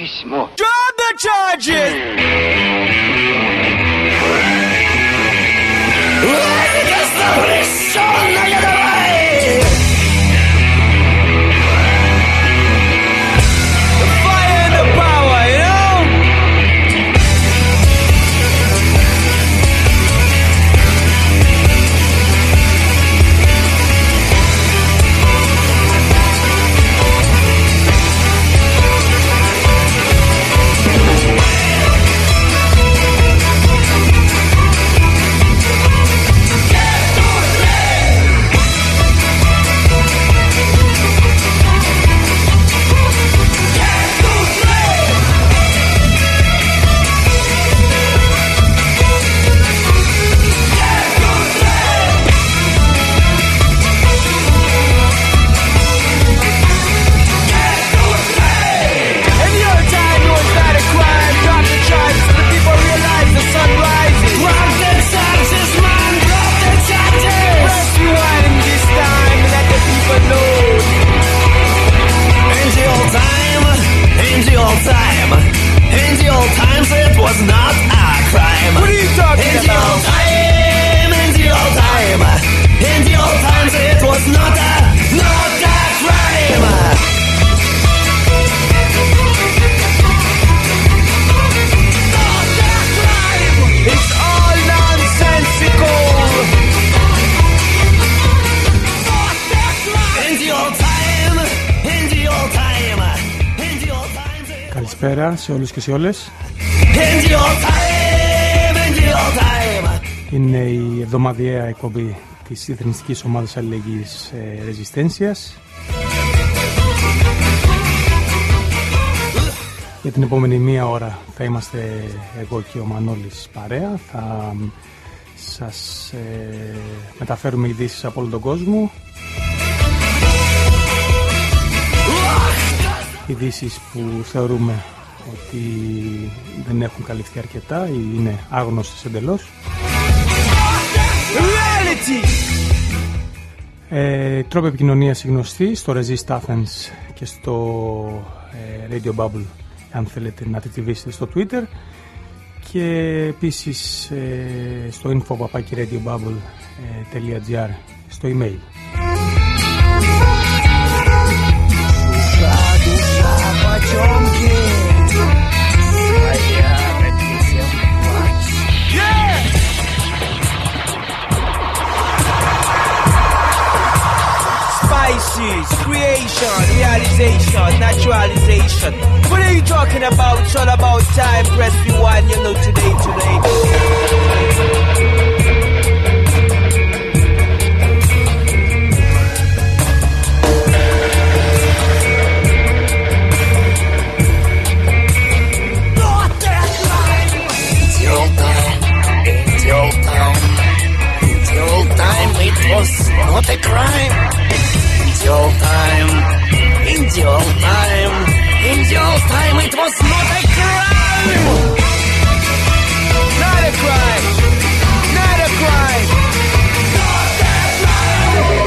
письмо. Drop the charges! Καλησπέρα σε όλους και σε όλες. Είναι η εβδομαδιαία εκπομπή της εθνιστικής ομάδας αλληλεγγύης Ρεζιστένσιας. Για την επόμενη μία ώρα θα είμαστε εγώ και ο Μανώλης παρέα. Θα σας μεταφέρουμε ειδήσεις από όλο τον κόσμο. Ειδήσεις που θεωρούμε ότι δεν έχουν καλυφθεί αρκετά ή είναι άγνωστες εντελώς. Τρόποι επικοινωνίας γνωστοί στο Resist Athens και στο Radio Bubble, αν θέλετε να τιτιβήσετε στο Twitter, και επίσης στο info@radiobubble.gr στο email. Spices, creation, realization, naturalization. What are you talking about? It's all about time. Press rewind, you know, today. It was not a crime. In the old time, it was not a crime. Not a crime. Not a crime. Not a crime.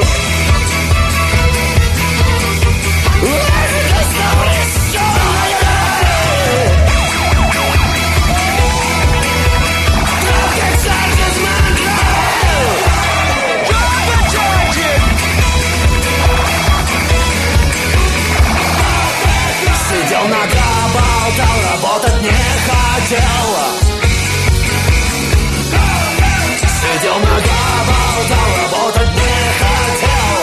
Сидел нога, болтал, работать не хотел. Сидел нога, болтал, работать не хотел.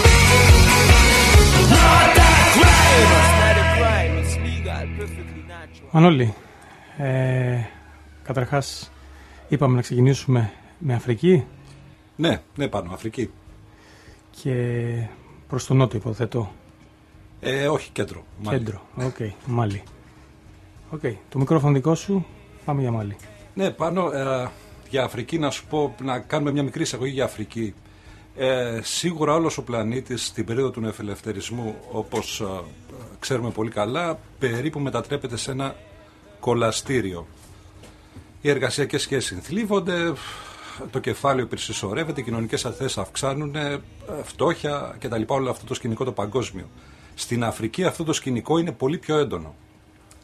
Not a crime. Not a crime. It's legal, perfectly natural. Μανώλη, καταρχάς είπαμε να ξεκινήσουμε με Αφρική. Ναι, πάνω, Αφρική. Και προς τον νότο υποθέτω. Όχι, κέντρο. Κέντρο, οκ, Μάλι. Οκ, το μικρόφωνο δικό σου, πάμε για Μάλι. Ναι, πάνω για Αφρική να σου πω, να κάνουμε μια μικρή εισαγωγή για Αφρική. Σίγουρα όλος ο πλανήτης στην περίοδο του νεοφιλελευθερισμού, όπως ξέρουμε πολύ καλά, περίπου μετατρέπεται σε ένα κολαστήριο. Οι εργασιακές σχέσεις συνθλίβονται, το κεφάλαιο υπερσυσσωρεύεται, οι κοινωνικές αθέσεις αυξάνουν, φτώχεια κτλ. Όλο αυτό το σκηνικό το παγκόσμιο. Στην Αφρική αυτό το σκηνικό είναι πολύ πιο έντονο.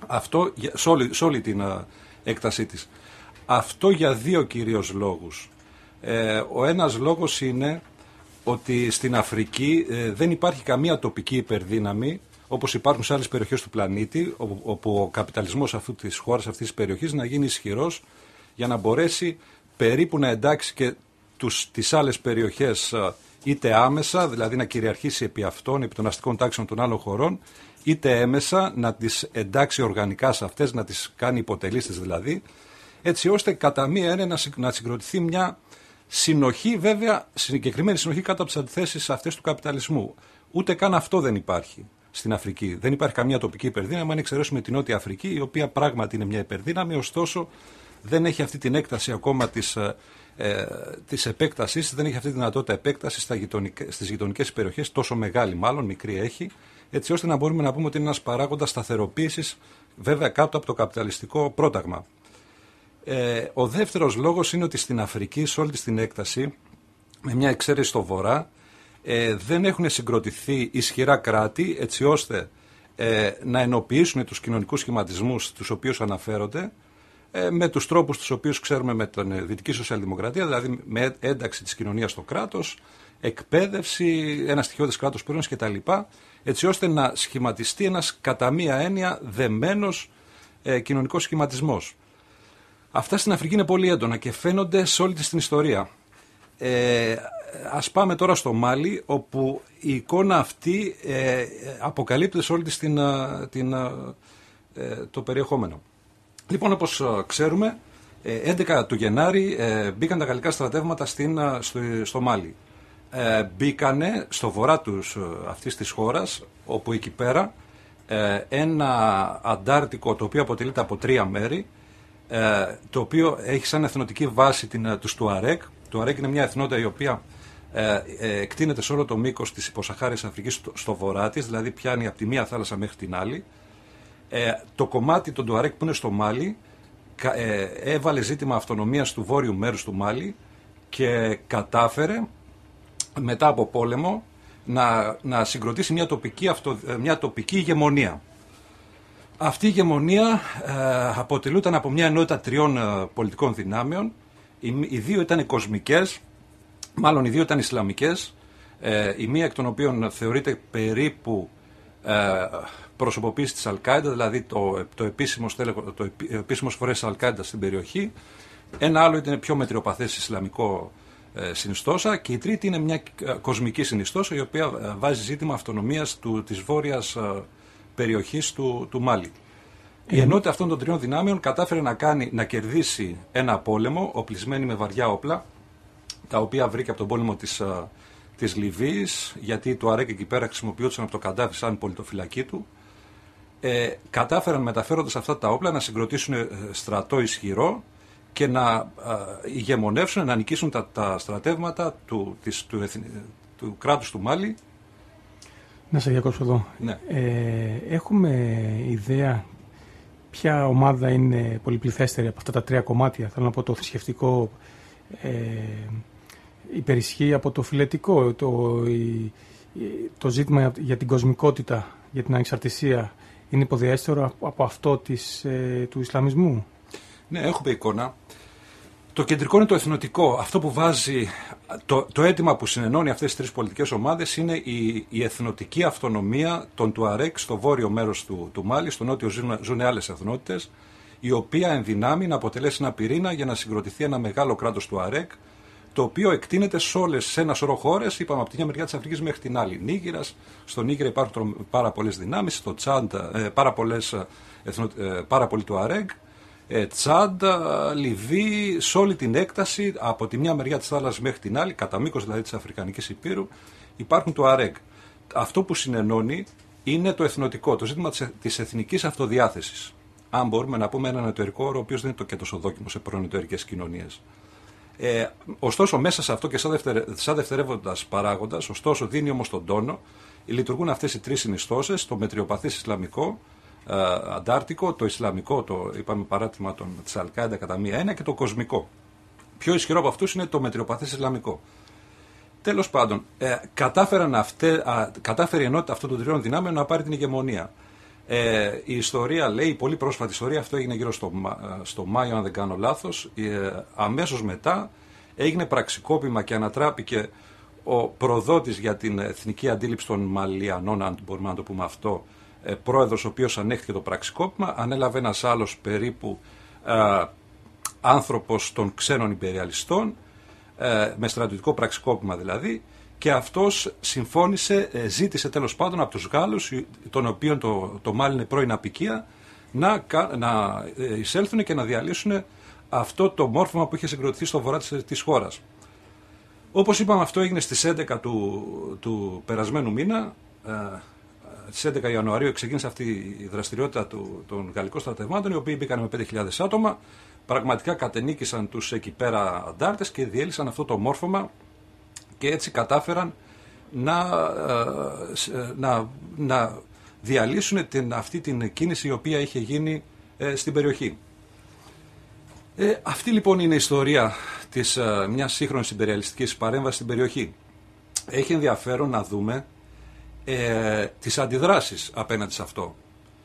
Αυτό σε όλη την έκτασή της. Αυτό για δύο κυρίως λόγους. Ο ένας λόγος είναι ότι στην Αφρική δεν υπάρχει καμία τοπική υπερδύναμη, όπως υπάρχουν σε άλλες περιοχές του πλανήτη, όπου ο καπιταλισμός της χώρας, αυτής της περιοχής, να γίνει ισχυρός για να μπορέσει περίπου να εντάξει και τις άλλες περιοχές είτε άμεσα, δηλαδή να κυριαρχήσει επί αυτών, επί των αστικών τάξεων των άλλων χωρών, είτε έμεσα να τις εντάξει οργανικά σε αυτές, να τις κάνει υποτελείς δηλαδή, έτσι ώστε κατά μία έννοια να συγκροτηθεί μια συνοχή, βέβαια συγκεκριμένη συνοχή κάτω από τις αντιθέσεις αυτές του καπιταλισμού. Ούτε καν αυτό δεν υπάρχει στην Αφρική. Δεν υπάρχει καμία τοπική υπερδύναμη, αν εξαιρέσουμε την Νότια Αφρική, η οποία πράγματι είναι μια υπερδύναμη, ωστόσο δεν έχει αυτή την έκταση ακόμα της επέκτασης, δεν έχει αυτή τη δυνατότητα επέκτασης στις γειτονικές περιοχές, τόσο μεγάλη μάλλον, μικρή έχει, έτσι ώστε να μπορούμε να πούμε ότι είναι ένας παράγοντας σταθεροποίησης, βέβαια κάτω από το καπιταλιστικό πρόταγμα. Ο δεύτερος λόγος είναι ότι στην Αφρική, σε όλη της την έκταση, με μια εξαίρεση στο βορρά, δεν έχουν συγκροτηθεί ισχυρά κράτη έτσι ώστε να ενοποιήσουν τους κοινωνικούς σχηματισμούς τους οποίους αναφέρονται με τους τρόπους τους οποίους ξέρουμε με την Δυτική Σοσιαλδημοκρατία, δηλαδή με ένταξη της κοινωνίας στο κράτος, εκπαίδευση, ένα στοιχειώδες κράτος πλήρωνας κτλ. Έτσι ώστε να σχηματιστεί ένας κατά μία έννοια δεμένος κοινωνικός σχηματισμός. Αυτά στην Αφρική είναι πολύ έντονα και φαίνονται σε όλη της την ιστορία. Ας πάμε τώρα στο Μάλι, όπου η εικόνα αυτή αποκαλύπτεται σε όλη της το περιεχόμενο. Λοιπόν, όπως ξέρουμε, 11 του Γενάρη μπήκαν τα γαλλικά στρατεύματα στο Μάλι. Μπήκανε στο βορρά αυτής της χώρας, όπου εκεί πέρα ένα Αντάρτικο, το οποίο αποτελείται από 3 μέρη, το οποίο έχει σαν εθνοτική βάση τους Τουαρέκ. Τουαρέκ είναι μια εθνότητα η οποία εκτείνεται σε όλο το μήκος της υποσαχάριας Αφρικής στο βορρά της, δηλαδή πιάνει από τη μία θάλασσα μέχρι την άλλη. Το κομμάτι των Τουαρέκ που είναι στο Μάλι έβαλε ζήτημα αυτονομίας του βόρειου μέρους του Μάλι και κατάφερε μετά από πόλεμο να συγκροτήσει μια τοπική ηγεμονία. Αυτή η ηγεμονία αποτελούταν από μια ενότητα 3 πολιτικών δυνάμεων. Οι 2 ήταν κοσμικές, μάλλον οι 2 ήταν Ισλαμικές, η μία εκ των οποίων θεωρείται περίπου προσωποποίηση της Αλ-Κάιντα, δηλαδή το επίσημο φορές της Αλ-Κάιντα στην περιοχή. Ένα άλλο ήταν πιο μετριοπαθές Ισλαμικό συνιστόσα και η τρίτη είναι μια κοσμική συνιστόσα η οποία βάζει ζήτημα αυτονομίας της βόρειας περιοχής του Μάλι. Η ενότητα αυτών των 3 δυνάμεων κατάφερε να κερδίσει ένα πόλεμο οπλισμένη με βαριά όπλα, τα οποία βρήκε από τον πόλεμο της Λιβύης, γιατί το ΑΡΕΚ εκεί πέρα χρησιμοποιούσαν από το Καντάφη σαν πολιτοφυλακή του. Κατάφεραν μεταφέροντας αυτά τα όπλα να συγκροτήσουν στρατό ισχυρό και να ηγεμονεύσουν, να νικήσουν τα στρατεύματα του κράτους του Μάλι. Να σε διακόψω εδώ. Ναι. Έχουμε ιδέα ποια ομάδα είναι πολυπληθέστερη από αυτά τα 3 κομμάτια? Θέλω να πω το θρησκευτικό υπερισχύει από το φιλετικό, το ζήτημα για την κοσμικότητα, για την ανεξαρτησία είναι υποδιέστερο από αυτό του Ισλαμισμού. Ναι, έχουμε εικόνα. Το κεντρικό είναι το εθνοτικό. Αυτό που βάζει, το αίτημα που συνενώνει αυτές τις 3 πολιτικές ομάδες είναι η εθνοτική αυτονομία των Τουαρέκ στο βόρειο μέρος του Μάλι, στο νότιο ζουν άλλες εθνότητες, η οποία ενδυνάμει να αποτελέσει ένα πυρήνα για να συγκροτηθεί ένα μεγάλο κράτος Τουαρέκ, το οποίο εκτείνεται σε ένα σωρό χώρες, είπαμε από τη μια μεριά της Αφρικής μέχρι την άλλη. Νίγηρας, στο Νίγηρα υπάρχουν πάρα πολλές δυνάμεις, στο Τσάντ πάρα πολλοί Τουαρέκ, Τσάντ, Λιβύη, σε όλη την έκταση, από τη μια μεριά της θάλασσας μέχρι την άλλη, κατά μήκος δηλαδή της Αφρικανικής Υπήρου, υπάρχουν Τουαρέκ. Αυτό που συνενώνει είναι το εθνοτικό, το ζήτημα της εθνικής αυτοδιάθεσης. Αν μπορούμε να πούμε έναν εταιρικό όρο, ο οποίος δεν είναι και τόσο δόκιμο σε προενεταιρικές κοινωνίες. Ωστόσο, μέσα σε αυτό και σαν δευτερεύοντας παράγοντας, ωστόσο δίνει όμως τον τόνο, λειτουργούν αυτές οι 3 συνιστώσεις, το μετριοπαθής Ισλαμικό, Αντάρτικο, το Ισλαμικό, το είπαμε παράδειγμα της Αλ-Κάιντα κατά μία έννοια, και το κοσμικό. Πιο ισχυρό από αυτούς είναι το μετριοπαθής Ισλαμικό. Τέλος πάντων, κατάφερε η ενότητα αυτών των 3 δυνάμεων να πάρει την ηγεμονία. Η ιστορία λέει, η πολύ πρόσφατη ιστορία, αυτό έγινε γύρω στο Μάιο, αν δεν κάνω λάθος. Αμέσως μετά έγινε πραξικόπημα και ανατράπηκε ο προδότης για την εθνική αντίληψη των Μαλιανών, αν μπορούμε να το πούμε αυτό, πρόεδρος, ο οποίος ανέχθηκε το πραξικόπημα. Ανέλαβε ένας άλλος περίπου άνθρωπος των ξένων υπεριαλιστών, με στρατιωτικό πραξικόπημα δηλαδή, και αυτός συμφώνησε, ζήτησε τέλος πάντων από τους Γάλλους, των οποίων το Μάλι είναι πρώην απικία, να εισέλθουν και να διαλύσουν αυτό το μόρφωμα που είχε συγκροτηθεί στο βορρά της χώρας. Όπως είπαμε, αυτό έγινε στις 11 του περασμένου μήνα. Στις 11 Ιανουαρίου ξεκίνησε αυτή η δραστηριότητα των γαλλικών στρατευμάτων, οι οποίοι μπήκαν με 5.000 άτομα, πραγματικά κατενίκησαν τους εκεί πέρα αντάρτες και διέλυσαν αυτό το μόρφωμα, και έτσι κατάφεραν να διαλύσουν αυτή την κίνηση η οποία είχε γίνει στην περιοχή. Αυτή λοιπόν είναι η ιστορία της μιας σύγχρονης imperialistικής παρέμβασης στην περιοχή. Έχει ενδιαφέρον να δούμε τις αντιδράσεις απέναντι σε αυτό.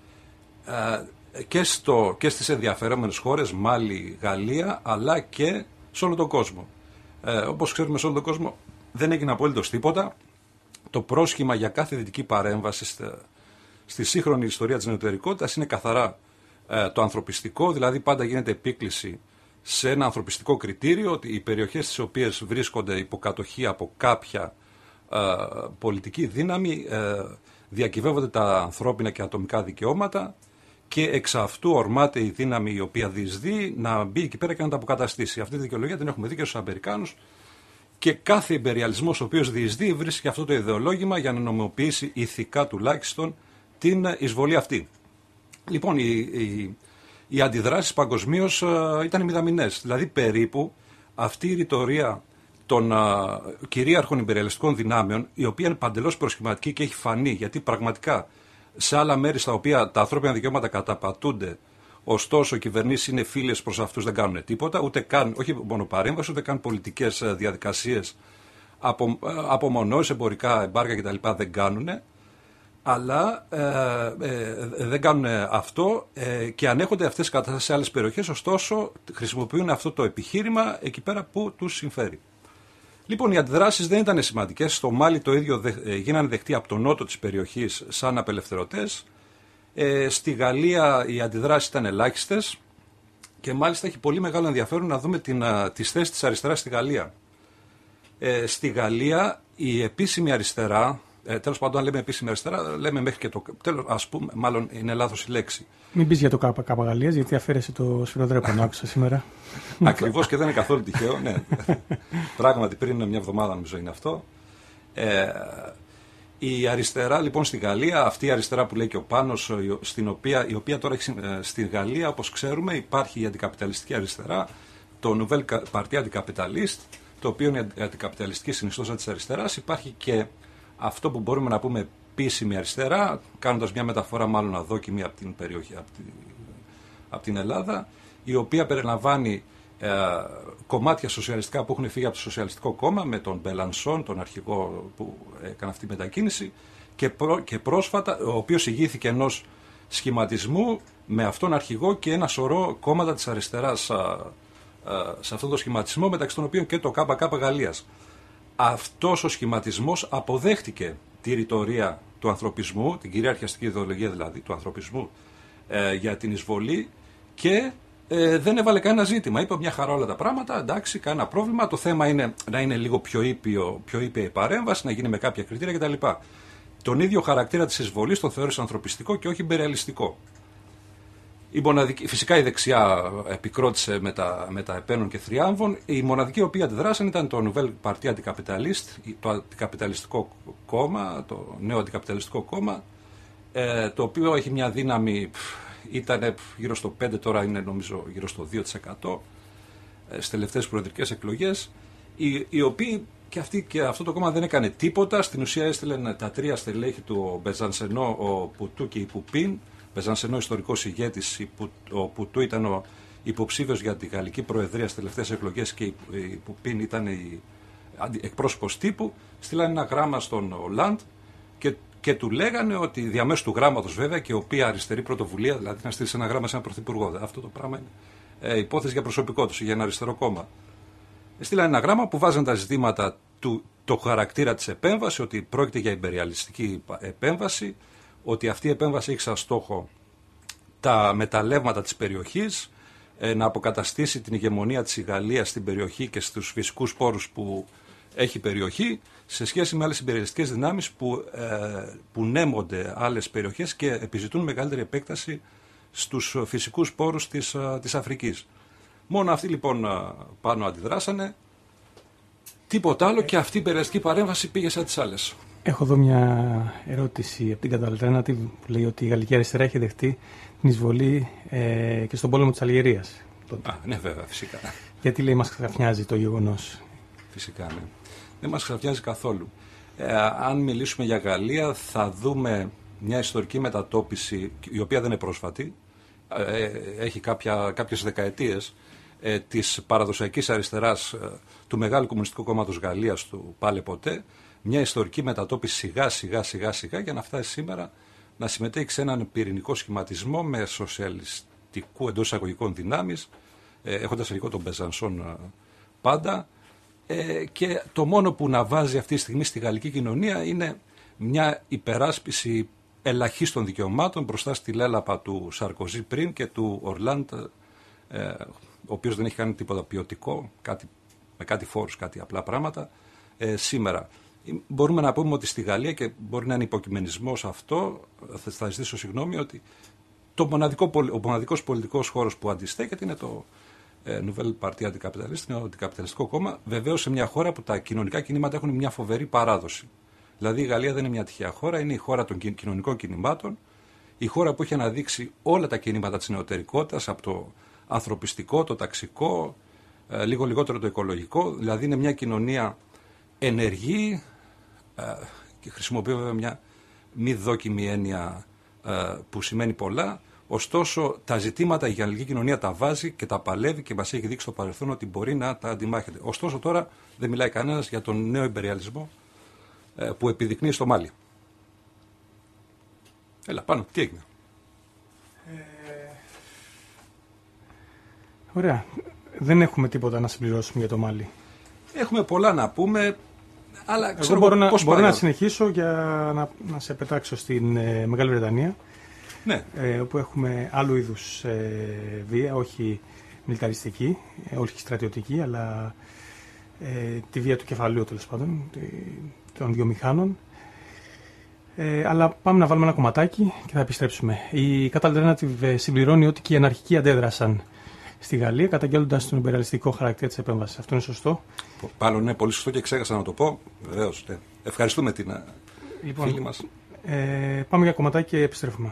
Και στις ενδιαφέρομενες χώρες, Μάλι, Γαλλία, αλλά και σε όλο τον κόσμο. Όπως ξέρουμε, σε όλο τον κόσμο δεν έγινε απολύτως τίποτα. Το πρόσχημα για κάθε δυτική παρέμβαση στη σύγχρονη ιστορία της νεωτερικότητας είναι καθαρά το ανθρωπιστικό, δηλαδή πάντα γίνεται επίκληση σε ένα ανθρωπιστικό κριτήριο, ότι οι περιοχές στις οποίες βρίσκονται υποκατοχή από κάποια πολιτική δύναμη διακυβεύονται τα ανθρώπινα και ατομικά δικαιώματα, και εξ αυτού ορμάται η δύναμη η οποία διεισδύει να μπει εκεί πέρα και να τα αποκαταστήσει. Αυτή τη δικαιολογία την έχουμε δει και στους Αμερικάνους, και κάθε ιμπεριαλισμός ο οποίος διεισδύει βρίσκει αυτό το ιδεολόγημα για να νομιμοποιήσει ηθικά τουλάχιστον την εισβολή αυτή. Λοιπόν, οι αντιδράσεις παγκοσμίως ήταν μηδαμινές. Δηλαδή περίπου αυτή η ρητορία των κυρίαρχων ιμπεριαλιστικών δυνάμεων, η οποία είναι παντελώς προσχηματική και έχει φανεί, γιατί πραγματικά σε άλλα μέρη στα οποία τα ανθρώπινα δικαιώματα καταπατούνται, ωστόσο οι κυβερνήσεις είναι φίλες προς αυτούς, δεν κάνουν τίποτα, ούτε καν, όχι μόνο παρέμβαση, ούτε καν πολιτικές διαδικασίες, απομονώσεις, εμπορικά εμπάργα κτλ. Δεν κάνουν. Αλλά δεν κάνουν αυτό και ανέχονται αυτές τις καταστάσεις σε άλλες περιοχές, ωστόσο χρησιμοποιούν αυτό το επιχείρημα εκεί πέρα που τους συμφέρει. Λοιπόν, οι αντιδράσεις δεν ήταν σημαντικές. Στο Μάλι το ίδιο γίνανε δεκτοί από τον νότο της περιοχής σαν απελευθερωτές. Στη Γαλλία οι αντιδράσεις ήταν ελάχιστες, και μάλιστα έχει πολύ μεγάλο ενδιαφέρον να δούμε τις θέσεις της αριστεράς στη Γαλλία. Στη Γαλλία η επίσημη αριστερά, τέλος πάντων, αν λέμε επίσημη αριστερά, λέμε μέχρι και το τέλος, ας πούμε, μάλλον είναι λάθος η λέξη. Μην πεις για το ΚΚ Γαλλίας, γιατί αφαίρεσε το σφυροδρέπανο, άκουσα σήμερα. Ακριβώς, και δεν είναι καθόλου τυχαίο, ναι. Πράγματι, πριν μια εβδομάδα νομίζω είναι αυτό. Η αριστερά λοιπόν στη Γαλλία, αυτή η αριστερά που λέει και ο Πάνος, η οποία τώρα έχει, στη Γαλλία, όπως ξέρουμε, υπάρχει η αντικαπιταλιστική αριστερά, το Nouvelle Parti Anticapitaliste, το οποίο είναι η αντικαπιταλιστική συνιστόσα της αριστεράς. Υπάρχει και αυτό που μπορούμε να πούμε επίσημη αριστερά, κάνοντας μια μεταφορά μάλλον αδόκιμη από την περιοχή, από την Ελλάδα, η οποία περιλαμβάνει κομμάτια σοσιαλιστικά που έχουν φύγει από το Σοσιαλιστικό Κόμμα, με τον Μπελανσόν, τον αρχηγό που έκανε αυτή τη μετακίνηση, και πρόσφατα, ο οποίος ηγήθηκε ενός σχηματισμού με αυτόν αρχηγό και ένα σωρό κόμματα της αριστεράς σε αυτόν τον σχηματισμό, μεταξύ των οποίων και το ΚΚ Γαλλίας. Αυτός ο σχηματισμός αποδέχτηκε τη ρητορία του ανθρωπισμού, την κυριαρχιαστική ιδεολογία δηλαδή του ανθρωπισμού για την εισβολή, και δεν έβαλε κανένα ζήτημα. Είπε μια χαρά όλα τα πράγματα, εντάξει, κανένα πρόβλημα. Το θέμα είναι να είναι λίγο πιο ήπια η παρέμβαση, να γίνει με κάποια κριτήρια κτλ. Τον ίδιο χαρακτήρα της εισβολής τον θεώρησε ανθρωπιστικό και όχι ιμπεριαλιστικό. Φυσικά η δεξιά επικρότησε με τα επένων και θριάμβων. Η μοναδική η οποία αντιδράσαν ήταν το Nouvelle Parti Anticapitaliste, το αντικαπιταλιστικό κόμμα, το νέο αντικαπιταλιστικό κόμμα, το οποίο έχει μια δύναμη, ήταν γύρω στο 5%, τώρα είναι νομίζω γύρω στο 2% στις τελευταίες προεδρικές εκλογές, οι οποίοι και αυτό το κόμμα δεν έκανε τίποτα. Στην ουσία έστειλαν τα τρία στελέχη του, ο Μπεζανσενό, ο Πουτού και η Πουπίν. Μπεζανσενό ιστορικός ηγέτης, ο Πουτού ήταν ο υποψήφιος για τη γαλλική προεδρία στις τελευταίες εκλογές και η Πουπίν ήταν η εκπρόσωπος τύπου. Στείλαν ένα γράμμα στον Ολάντ και και του λέγανε ότι διαμέσου του γράμματος βέβαια, και η οποία αριστερή πρωτοβουλία, δηλαδή να στείλει ένα γράμμα σε έναν πρωθυπουργό. Αυτό το πράγμα είναι υπόθεση για προσωπικό του, για ένα αριστερό κόμμα. Στείλανε ένα γράμμα που βάζαν τα ζητήματα το χαρακτήρα της επέμβασης, ότι πρόκειται για ιμπεριαλιστική επέμβαση, ότι αυτή η επέμβαση έχει σαν στόχο τα μεταλλεύματα της περιοχής, να αποκαταστήσει την ηγεμονία της Γαλλίας στην περιοχή και στους φυσικούς πόρους που έχει η περιοχή, σε σχέση με άλλες ιμπεριαλιστικές δυνάμεις που νέμονται άλλες περιοχές και επιζητούν μεγαλύτερη επέκταση στους φυσικούς πόρους της Αφρικής. Μόνο αυτοί λοιπόν πάνω αντιδράσανε, τίποτα άλλο, και αυτή η ιμπεριαλιστική παρέμβαση πήγε σαν τις άλλες. Έχω εδώ μια ερώτηση από την Καταλτερνάτιβ που λέει ότι η Γαλλική Αριστερά έχει δεχτεί την εισβολή και στον πόλεμο της Αλγερίας. Ναι, βέβαια, φυσικά. Γιατί λέει μας ξαφνιάζει το γεγονός? Φυσικά, ναι. Δεν μας ξαφνιάζει καθόλου. Αν μιλήσουμε για Γαλλία, θα δούμε μια ιστορική μετατόπιση, η οποία δεν είναι πρόσφατη, έχει κάποιες δεκαετίες, της παραδοσιακής αριστεράς του Μεγάλου Κομμουνιστικού Κόμματος Γαλλίας, του Πάλε Ποτέ, μια ιστορική μετατόπιση σιγά για να φτάσει σήμερα να συμμετέχει σε έναν πυρηνικό σχηματισμό με σοσιαλιστικού εντός εισαγωγικών δυνάμεις, έχοντας αρχικό τον Μπεζανσόν πάντα, και το μόνο που να βάζει αυτή τη στιγμή στη γαλλική κοινωνία είναι μια υπεράσπιση ελαχίστων δικαιωμάτων μπροστά στη λέλαπα του Σαρκοζή πριν και του Ορλάντ, ο οποίος δεν έχει κάνει τίποτα ποιοτικό, με κάτι φόρους, κάτι απλά πράγματα, σήμερα. Μπορούμε να πούμε ότι στη Γαλλία, και μπορεί να είναι υποκειμενισμός αυτό, θα ζητήσω συγγνώμη, ότι ο μοναδικός πολιτικός χώρος που αντιστέκεται είναι το Nouvelle Partie Anticapitaliste, είναι το αντικαπιταλιστικό κόμμα, βεβαίως σε μια χώρα που τα κοινωνικά κινήματα έχουν μια φοβερή παράδοση. Δηλαδή η Γαλλία δεν είναι μια τυχαία χώρα, είναι η χώρα των κοινωνικών κινημάτων, η χώρα που έχει αναδείξει όλα τα κινήματα της νεωτερικότητας, από το ανθρωπιστικό, το ταξικό, λίγο λιγότερο το οικολογικό, δηλαδή είναι μια κοινωνία ενεργή, και χρησιμοποιώ βέβαια μια μη δόκιμη έννοια που σημαίνει πολλά. Ωστόσο, τα ζητήματα η γαλλική κοινωνία τα βάζει και τα παλεύει και μας έχει δείξει στο παρελθόν ότι μπορεί να τα αντιμάχεται. Ωστόσο, τώρα δεν μιλάει κανένας για τον νέο ιμπεριαλισμό που επιδεικνύει στο Μάλι. Έλα, πάνω, τι έγινε? Ωραία. Δεν έχουμε τίποτα να συμπληρώσουμε για το Μάλι. Έχουμε πολλά να πούμε, αλλά ξέρω εγώ μπορώ να συνεχίσω για να σε πετάξω στην Μεγάλη Βρετανία. Ναι. Όπου έχουμε άλλου είδους βία, όχι μιλιταριστική, όχι στρατιωτική, αλλά τη βία του κεφαλαίου, τέλος πάντων, των βιομηχάνων. Αλλά πάμε να βάλουμε ένα κομματάκι και θα επιστρέψουμε. Η Alternative συμπληρώνει ότι και οι αναρχικοί αντέδρασαν στη Γαλλία, καταγγέλλοντας τον ιμπεριαλιστικό χαρακτήρα της επέμβασης. Αυτό είναι σωστό? Πάλι ναι, πολύ σωστό και ξέχασα να το πω. Βεβαίως. Ναι. Ευχαριστούμε την φίλη μας. Πάμε για κομματάκι και επιστρέφουμε.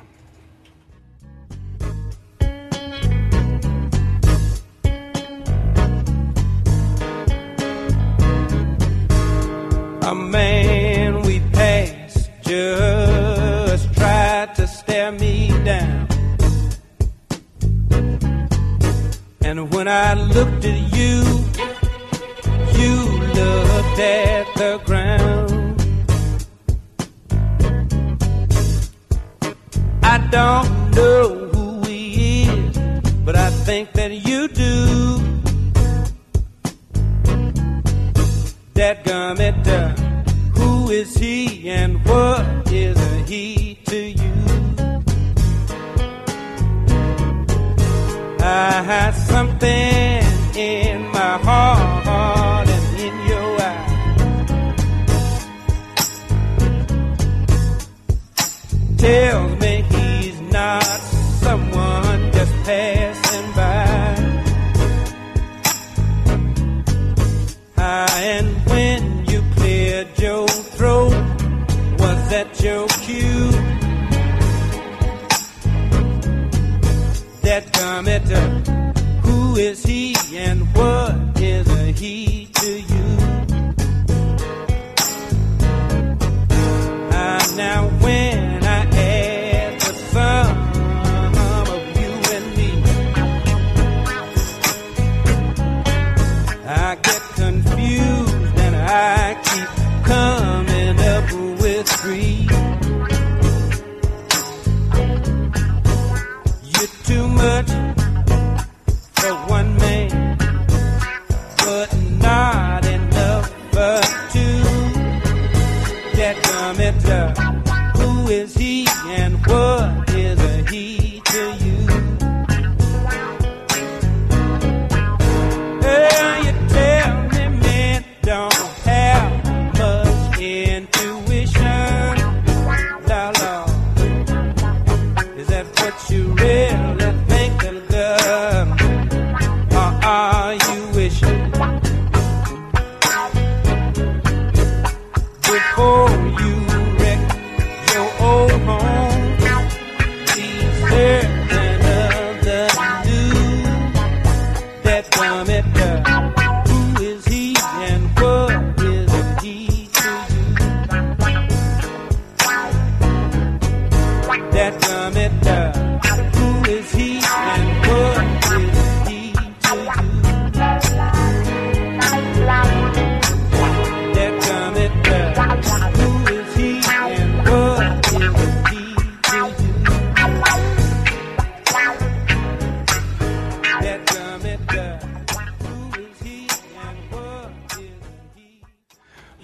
A man we passed just tried to stare me down. And when I looked at you, you looked at the ground. I don't know who he is, but I think that you do. Dadgummit, who is he and what is he to you? I had something in my heart and in your eye. Tells me he's not someone just passing by. And when you cleared your throat, was that your cue? That commenter, who is he and what is he to you? Now when I add the sum of you and me, I get confused and I keep coming up with three.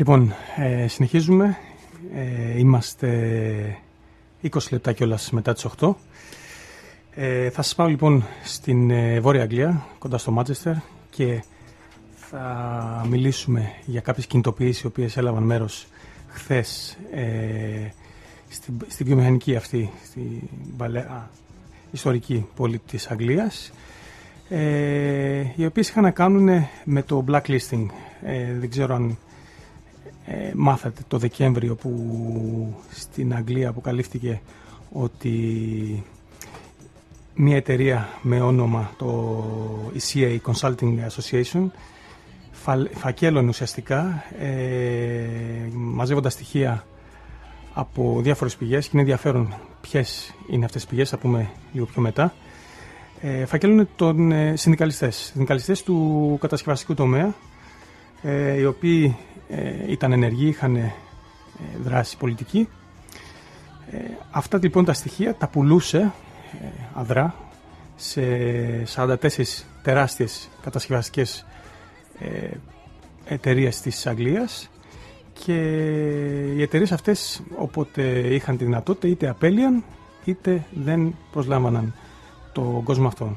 Λοιπόν, συνεχίζουμε. Είμαστε 20 λεπτά κιόλας μετά τις 8. Θα σας πάω λοιπόν στην Βόρεια Αγγλία, κοντά στο Μάντσεστερ, και θα μιλήσουμε για κάποιες κινητοποιήσεις οι οποίες έλαβαν μέρος χθες στην βιομηχανική αυτή, στη ιστορική πόλη της Αγγλίας, οι οποίες είχαν να κάνουν με το blacklisting. Δεν ξέρω αν μάθατε το Δεκέμβριο που στην Αγγλία αποκαλύφθηκε ότι μια εταιρεία με όνομα το ECA Consulting Association φακέλωνε ουσιαστικά, μαζεύοντας στοιχεία από διάφορες πηγές, και είναι ενδιαφέρον ποιες είναι αυτές τις πηγές, θα πούμε λίγο πιο μετά. Φακέλωνε τον συνδικαλιστές του κατασκευαστικού τομέα, οι οποίοι ήταν ενεργοί, είχαν δράση πολιτική. Αυτά λοιπόν τα στοιχεία τα πουλούσε αδρά σε 44 τεράστιες κατασκευαστικές εταιρείες της Αγγλίας, και οι εταιρείες αυτές όποτε είχαν τη δυνατότητα είτε απέλυαν είτε δεν προσλάμβαναν τον κόσμο αυτόν.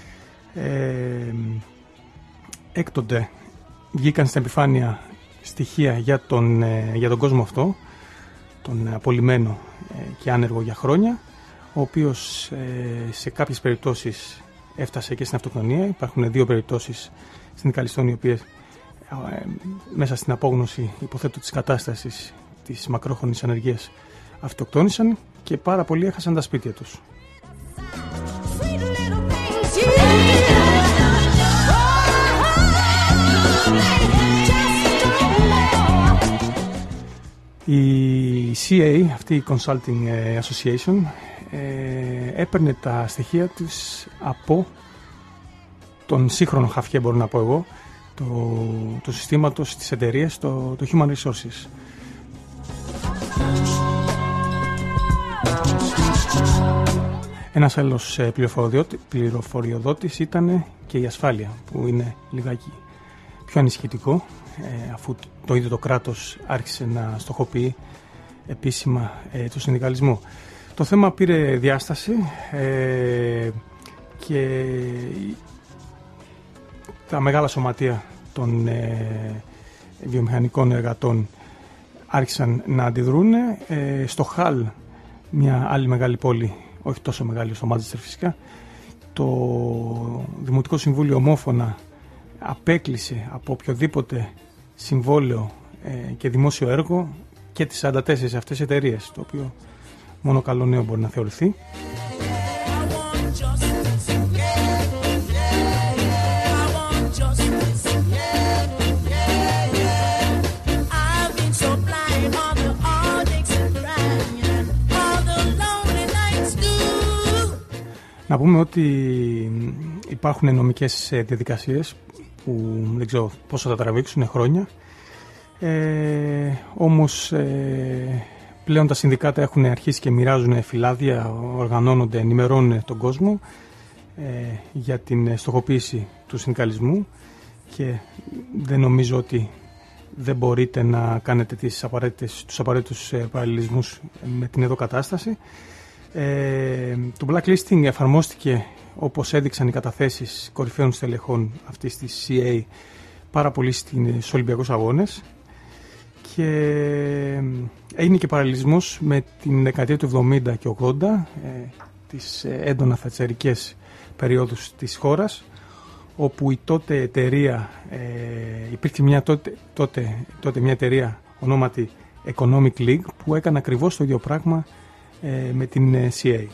Έκτοτε βγήκαν στην επιφάνεια στοιχεία για τον κόσμο αυτό, τον απολυμένο και άνεργο για χρόνια, ο οποίος σε κάποιες περιπτώσεις έφτασε και στην αυτοκτονία. Υπάρχουν 2 περιπτώσεις συνδικαλιστών οι οποίες μέσα στην απόγνωση, υποθέτω, της κατάστασης της μακρόχρονης ανεργίας αυτοκτόνησαν, και πάρα πολλοί έχασαν τα σπίτια τους. Η CA, αυτή η Consulting Association, έπαιρνε τα στοιχεία της από τον σύγχρονο χαφιέ, μπορώ να πω εγώ, του συστήματος της εταιρείας, το Human Resources. Ένας άλλος πληροφοριοδότης ήταν και η ασφάλεια, που είναι λιγάκι πιο ανησυχητικό, αφού το ίδιο το κράτος άρχισε να στοχοποιεί επίσημα το συνδικαλισμό. Το θέμα πήρε διάσταση και τα μεγάλα σωματεία των βιομηχανικών εργατών άρχισαν να αντιδρούν. Στο Χαλ, μια άλλη μεγάλη πόλη, όχι τόσο μεγάλη στο Μάντσεστερ φυσικά, το Δημοτικό Συμβούλιο ομόφωνα απέκλεισε από οποιοδήποτε συμβόλαιο και δημόσιο έργο και τις 44 αυτές εταιρείες, το οποίο μόνο καλό νέο μπορεί να θεωρηθεί. Να πούμε ότι υπάρχουν νομικές διαδικασίες που δεν ξέρω πόσο θα τραβήξουν, χρόνια. Όμως πλέον τα συνδικάτα έχουν αρχίσει και μοιράζουν φυλάδια, οργανώνονται, ενημερώνουν τον κόσμο για την στοχοποίηση του συνδικαλισμού, και δεν νομίζω ότι δεν μπορείτε να κάνετε τους απαραίτητους παραλληλισμούς με την εδώ κατάσταση. Το blacklisting εφαρμόστηκε, όπως έδειξαν οι καταθέσεις κορυφαίων στελεχών αυτής της CA, πάρα πολύ στους Ολυμπιακούς Αγώνες, και έγινε και παραλληλισμός με την δεκαετία του 70 και 80, τις έντονα θατσερικές περιόδους της χώρας, όπου η τότε εταιρεία, υπήρχε τότε μια εταιρεία ονόματι Economic League, που έκανε ακριβώς το ίδιο πράγμα με την CA.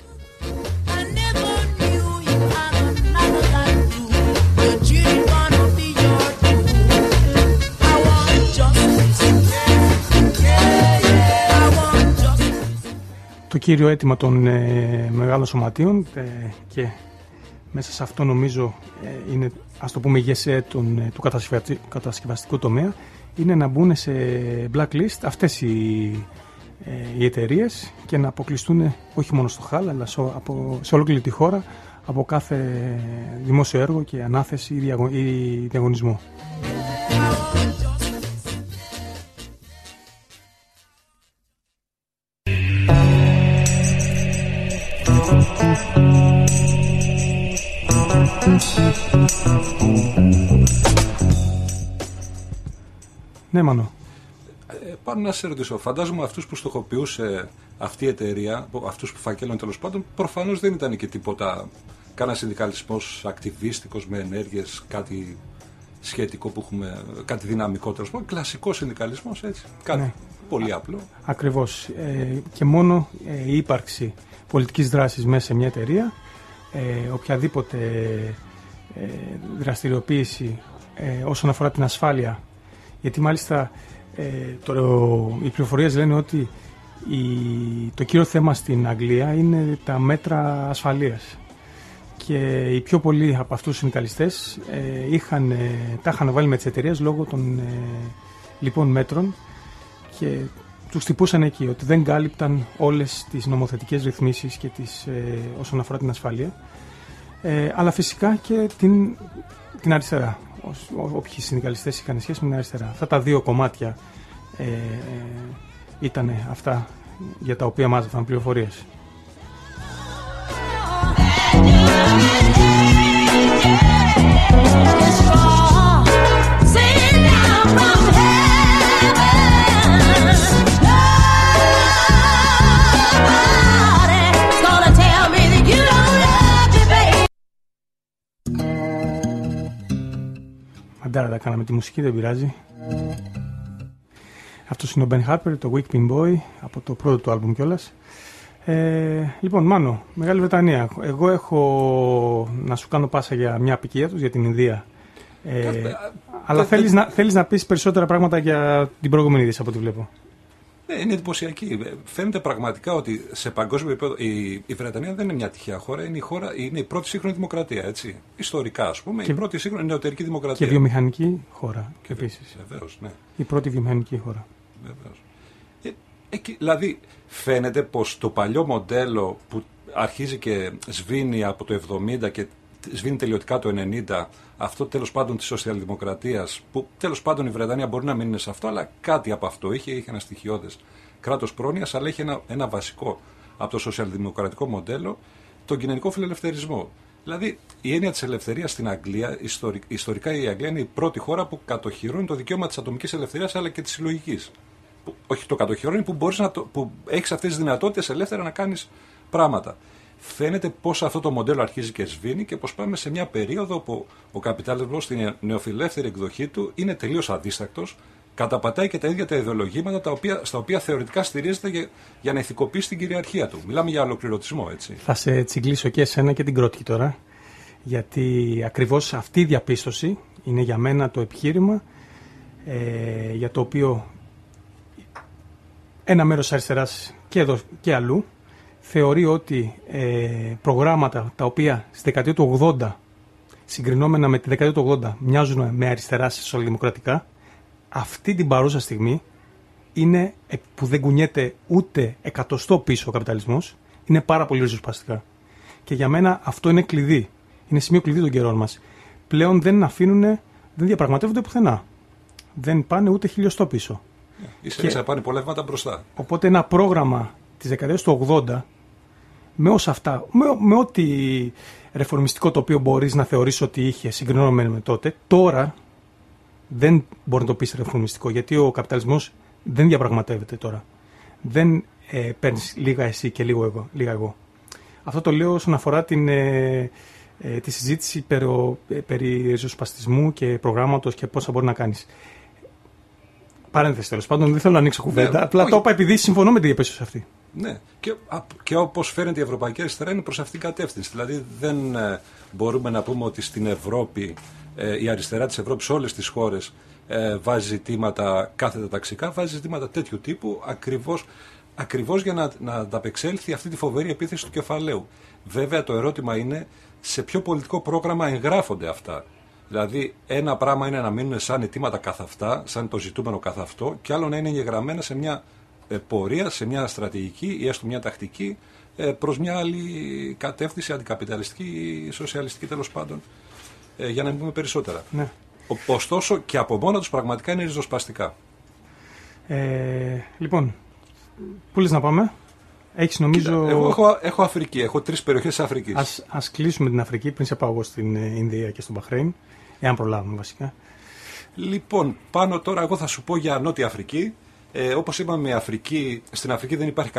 Το κύριο αίτημα των μεγάλων σωματείων, και μέσα σε αυτό νομίζω είναι, ας το πούμε, ηγεσία του κατασκευαστικού τομέα, είναι να μπουν σε blacklist αυτές οι εταιρείες και να αποκλειστούν όχι μόνο στο Χαλ, αλλά σε ολόκληρη τη χώρα από κάθε δημόσιο έργο και ανάθεση ή διαγωνισμό. Ναι, Μανώ. Πάνω να σε ρωτήσω, φαντάζομαι αυτούς που στοχοποιούσε αυτή η εταιρεία, αυτούς που φακέλωνε τέλος πάντων, προφανώς δεν ήταν και τίποτα, κάνα συνδικαλισμός ακτιβίστικος με ενέργειες, κάτι σχετικό που έχουμε, κάτι δυναμικό τέλος πάντων, κλασικός συνδικαλισμός, έτσι, κάτι πολύ απλό. Ακριβώς. Και μόνο η ύπαρξη πολιτικής δράσης μέσα σε μια εταιρεία, οποιαδήποτε δραστηριοποίηση όσον αφορά την ασφάλεια, γιατί μάλιστα οι πληροφορίες λένε ότι το κύριο θέμα στην Αγγλία είναι τα μέτρα ασφαλείας και οι πιο πολλοί από αυτούς τους συνδικαλιστές τα είχαν βάλει με τις εταιρείες λόγω των λοιπόν μέτρων και τους τυπούσαν εκεί ότι δεν κάλυπταν όλες τις νομοθετικές ρυθμίσεις και όσον αφορά την ασφάλεια, αλλά φυσικά και την αριστερά. Όποιοι συνδικαλιστές είχαν σχέση με την αριστερά. Αυτά τα δύο κομμάτια ήταν αυτά για τα οποία μάζευαν πληροφορίες. Μαντάρα τα κάναμε τη μουσική, δεν πειράζει. Αυτός είναι ο Ben Harper, το Weak Pin Boy, από το πρώτο του άλμπουμ κιόλας. Λοιπόν, Μάνο, Μεγάλη Βρετανία. Εγώ έχω να σου κάνω πάσα για μια απικία τους, για την Ινδία. Αλλά θέλεις να πεις περισσότερα πράγματα για την προηγούμενη είδηση, από ό,τι βλέπω. Είναι εντυπωσιακή. Φαίνεται πραγματικά ότι σε παγκόσμιο επίπεδο η Βρετανία δεν είναι μια τυχαία χώρα. Είναι η πρώτη σύγχρονη δημοκρατία. Έτσι. Ιστορικά, ας πούμε, η πρώτη σύγχρονη νεωτερική δημοκρατία. Και βιομηχανική χώρα επίσης. Βεβαίως, ναι. Η πρώτη βιομηχανική χώρα. Βεβαίως. Δηλαδή, φαίνεται πως το παλιό μοντέλο που αρχίζει και σβήνει από το 70 και σβήνει τελειωτικά το 90, αυτό τέλος πάντων της σοσιαλδημοκρατίας, που τέλος πάντων η Βρετανία μπορεί να μην είναι σε αυτό, αλλά κάτι από αυτό είχε ένα στοιχειώδες κράτος πρόνοιας, αλλά είχε ένα βασικό από το σοσιαλδημοκρατικό μοντέλο, τον κοινωνικό φιλελευθερισμό. Δηλαδή, η έννοια της ελευθερίας στην Αγγλία, ιστορικά η Αγγλία είναι η πρώτη χώρα που κατοχυρώνει το δικαίωμα της ατομικής ελευθερίας, αλλά και της συλλογικής. Όχι το κατοχυρώνει, που έχεις αυτές τις δυνατότητες ελεύθερα να κάνεις πράγματα. Φαίνεται πως αυτό το μοντέλο αρχίζει και σβήνει και πως πάμε σε μια περίοδο όπου ο καπιταλισμός στην νεοφιλελεύθερη εκδοχή του είναι τελείως αδίστακτος, καταπατάει και τα ίδια τα ιδεολογήματα στα οποία θεωρητικά στηρίζεται για να ηθικοποιήσει την κυριαρχία του. Μιλάμε για ολοκληρωτισμό, έτσι. Θα σε τσιγκλίσω και εσένα και την Κρότκη τώρα, γιατί ακριβώς αυτή η διαπίστωση είναι για μένα το επιχείρημα για το οποίο ένα μέρος αριστεράς και εδώ και αλλού θεωρεί ότι προγράμματα τα οποία στη δεκαετία του 80, συγκρινόμενα με τη δεκαετία του 80, μοιάζουν με αριστερά σοσιαλδημοκρατικά, αυτή την παρούσα στιγμή είναι που δεν κουνιέται ούτε εκατοστό πίσω ο καπιταλισμός, είναι πάρα πολύ ριζοσπαστικά. Και για μένα αυτό είναι κλειδί. Είναι σημείο κλειδί των καιρών μας. Πλέον δεν διαπραγματεύονται πουθενά. Δεν πάνε ούτε χιλιοστό πίσω. Ίσα-ίσα πάνε πολλά βήματα μπροστά. Οπότε ένα πρόγραμμα της δεκαετίας του 80, με όσα αυτά, με ό,τι ρεφορμιστικό το οποίο μπορείς να θεωρείς ότι είχε συγκρινόμενο με τότε, τώρα δεν μπορεί να το πεις ρεφορμιστικό, γιατί ο καπιταλισμός δεν διαπραγματεύεται τώρα. Δεν παίρνεις λίγα εσύ και λίγα εγώ. Αυτό το λέω όσον αφορά τη συζήτηση περί ριζοσπαστισμού και προγράμματος και πόσα μπορεί να κάνεις. Παρένθεση τέλος πάντων, δεν θέλω να ανοίξω κουβέντα. Απλά το είπα επειδή συμφωνώ με τη διαπίστωση αυτή. Ναι, και όπως φαίνεται η Ευρωπαϊκή Αριστερά είναι προς αυτήν την κατεύθυνση. Δηλαδή δεν μπορούμε να πούμε ότι στην Ευρώπη, η αριστερά της Ευρώπης σε όλες τις χώρες βάζει ζητήματα κάθετα ταξικά, βάζει ζητήματα τέτοιου τύπου ακριβώς για να ανταπεξέλθει αυτή τη φοβερή επίθεση του κεφαλαίου. Βέβαια το ερώτημα είναι σε ποιο πολιτικό πρόγραμμα εγγράφονται αυτά. Δηλαδή, ένα πράγμα είναι να μείνουν σαν αιτήματα καθ' αυτά, σαν το ζητούμενο καθ' αυτό, και άλλο να είναι εγγεγραμμένα σε μια πορεία, σε μια στρατηγική ή έστω μια τακτική προς μια άλλη κατεύθυνση, αντικαπιταλιστική ή σοσιαλιστική τέλος πάντων, για να μην πούμε περισσότερα. Ναι. Ωστόσο, και από μόνα τους πραγματικά είναι ριζοσπαστικά. Λοιπόν, πού λες να πάμε? Έχεις νομίζω... Εγώ έχω Αφρική, έχω 3 περιοχές της Αφρικής. Ας κλείσουμε την Αφρική πριν σε πάω εγώ στην Ινδία και στο Μπαχρέιν, εάν προλάβουμε βασικά. Λοιπόν, πάνω τώρα εγώ θα σου πω για Νότια Αφρική. Όπως είπαμε, στην Αφρική δεν υπάρχει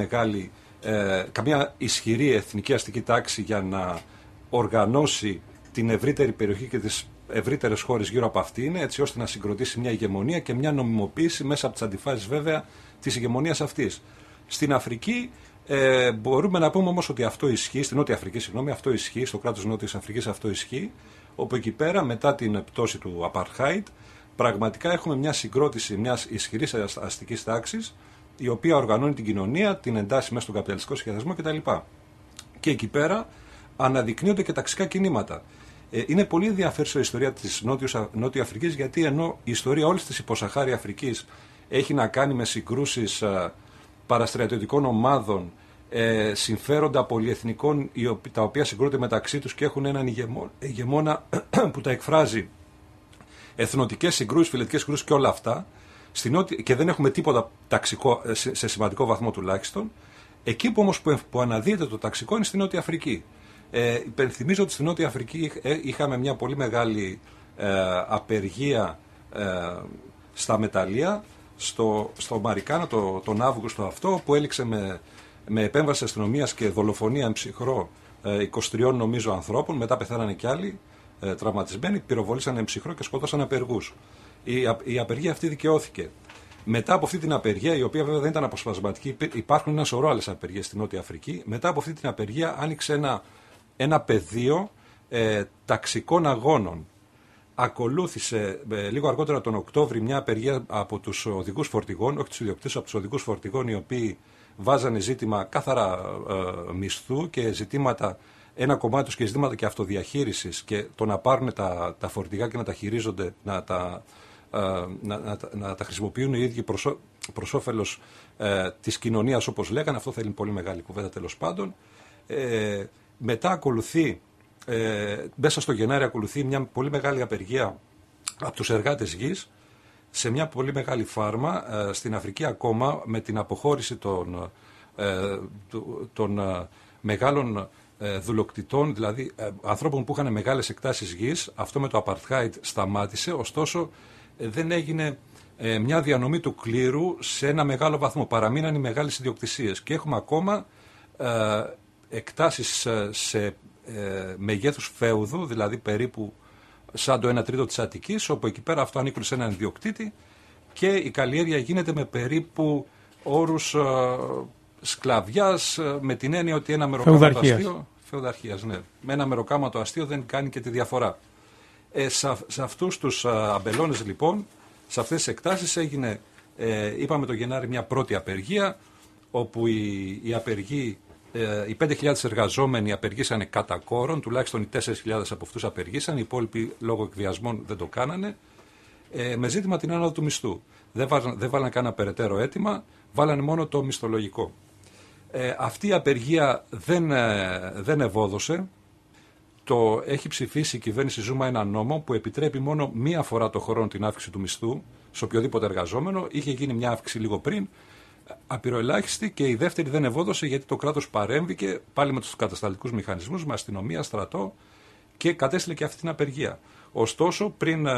καμία ισχυρή εθνική αστική τάξη για να οργανώσει την ευρύτερη περιοχή και τις ευρύτερες χώρες γύρω από αυτήν, έτσι ώστε να συγκροτήσει μια ηγεμονία και μια νομιμοποίηση μέσα από τις αντιφάσεις βέβαια της ηγεμονίας αυτής. Στην Αφρική μπορούμε να πούμε όμως ότι αυτό ισχύει, στην Νότια Αφρική, αυτό ισχύει, στο κράτος Νότιας Αφρικής αυτό ισχύει, όπου εκεί πέρα μετά την πτώση του Apartheid πραγματικά έχουμε μια συγκρότηση μιας ισχυρής αστικής τάξης, η οποία οργανώνει την κοινωνία, την εντάσσει μέσα στον καπιταλιστικό σχεδιασμό κτλ. Και εκεί πέρα αναδεικνύονται και ταξικά κινήματα. Είναι πολύ ενδιαφέρουσα η ιστορία της Νότιου Αφρικής, γιατί ενώ η ιστορία όλης της υποσαχάρη Αφρικής έχει να κάνει με συγκρούσεις παραστρατιωτικών ομάδων, συμφέροντα πολυεθνικών, τα οποία συγκρούονται μεταξύ τους και έχουν έναν ηγεμόνα που τα εκφράζει, εθνοτικές συγκρούσεις, φιλετικές συγκρούσεις και όλα αυτά, και δεν έχουμε τίποτα ταξικό σε σημαντικό βαθμό τουλάχιστον. Εκεί που όμως που αναδύεται το ταξικό είναι στη Νότια Αφρική. Υπενθυμίζω ότι στη Νότια Αφρική είχαμε μια πολύ μεγάλη απεργία στα μεταλλεία, στο Μαρικάνα τον Αύγουστο αυτό, που έληξε με επέμβαση αστυνομίας και δολοφονία εμψυχρό 23 νομίζω ανθρώπων. Μετά πεθάνανε κι άλλοι τραυματισμένοι, πυροβολήσανε εμψυχρό και σκότωσαν απεργούς. Η απεργία αυτή δικαιώθηκε. Μετά από αυτή την απεργία, η οποία βέβαια δεν ήταν αποσπασματική, υπάρχουν ένα σωρό άλλες απεργίες στη Νότια Αφρική. Μετά από αυτή την απεργία άνοιξε ένα πεδίο ταξικών αγώνων. Ακολούθησε λίγο αργότερα τον Οκτώβρη μια απεργία από τους οδηγούς φορτηγών, όχι τους ιδιοκτήτες, από τους οδηγούς φορτηγών, οι οποίοι βάζανε ζήτημα κάθαρα μισθού και ζητήματα, ένα κομμάτι τους και ζητήματα και αυτοδιαχείρισης, και το να πάρουν τα φορτηγά και να τα χειρίζονται, να τα χρησιμοποιούν οι ίδιοι προς όφελος της κοινωνίας, όπως λέγανε. Αυτό θέλει πολύ μεγάλη κουβέντα τέλος πάντων. Μετά ακολουθεί, μέσα στο Γενάρη ακολουθεί μια πολύ μεγάλη απεργία από τους εργάτες γης σε μια πολύ μεγάλη φάρμα στην Αφρική, ακόμα με την αποχώρηση των μεγάλων δουλοκτητών, δηλαδή ανθρώπων που είχαν μεγάλες εκτάσεις γης. Αυτό με το Apartheid σταμάτησε, ωστόσο δεν έγινε μια διανομή του κλήρου σε ένα μεγάλο βαθμό. Παραμείναν οι μεγάλες ιδιοκτησίες και έχουμε ακόμα εκτάσεις σε μεγέθους φέουδου, δηλαδή περίπου σαν το 1/3 της Αττικής, όπου εκεί πέρα αυτό ανήκουν σε έναν ιδιοκτήτη και η καλλιέργεια γίνεται με περίπου όρους σκλαβιάς, με την έννοια ότι ένα μεροκάματο αστείο. Φεουδαρχίας, ναι. Με ένα μεροκάματο αστείο δεν κάνει και τη διαφορά. Σε αυτούς τους αμπελώνες λοιπόν, σε αυτές τις εκτάσεις έγινε, είπαμε το Γενάρη, μια πρώτη απεργία, όπου οι απεργοί, οι 5.000 εργαζόμενοι απεργήσανε κατά κόρον, τουλάχιστον οι 4.000 από αυτούς απεργήσαν, οι υπόλοιποι λόγω εκβιασμών δεν το κάνανε, με ζήτημα την άνοδο του μισθού. Δεν βάλανε κανένα περαιτέρω αίτημα, βάλανε μόνο το μισθολογικό. Αυτή η απεργία δεν ευόδωσε. Έχει ψηφίσει η κυβέρνηση Ζούμα ένα νόμο που επιτρέπει μόνο μία φορά το χρόνο την αύξηση του μισθού σε οποιοδήποτε εργαζόμενο. Είχε γίνει μια αύξηση λίγο πριν, απειροελάχιστη, και η δεύτερη δεν ευόδωσε γιατί το κράτος παρέμβηκε πάλι με τους κατασταλτικούς μηχανισμούς, με αστυνομία, στρατό, και κατέστηλε και αυτή την απεργία. Ωστόσο, πριν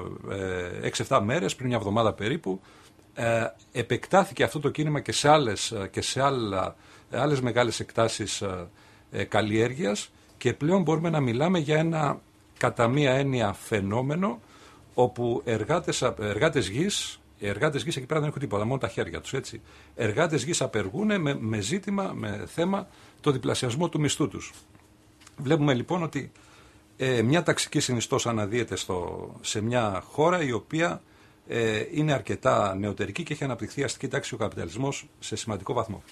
6-7 μέρες, πριν μια εβδομάδα περίπου, επεκτάθηκε αυτό το κίνημα και σε άλλες μεγάλες εκτάσεις καλλιέργειας, και πλέον μπορούμε να μιλάμε για ένα κατά μία έννοια φαινόμενο, όπου εργάτες γης εκεί πέρα δεν έχουν τίποτα, μόνο τα χέρια τους, έτσι. Εργάτες γης απεργούν με ζήτημα, με θέμα το διπλασιασμό του μισθού τους. Βλέπουμε λοιπόν ότι μια ταξική συνιστός αναδύεται σε μια χώρα η οποία είναι αρκετά νεωτερική και έχει αναπτυχθεί η αστική τάξη, ο καπιταλισμός, σε σημαντικό βαθμό.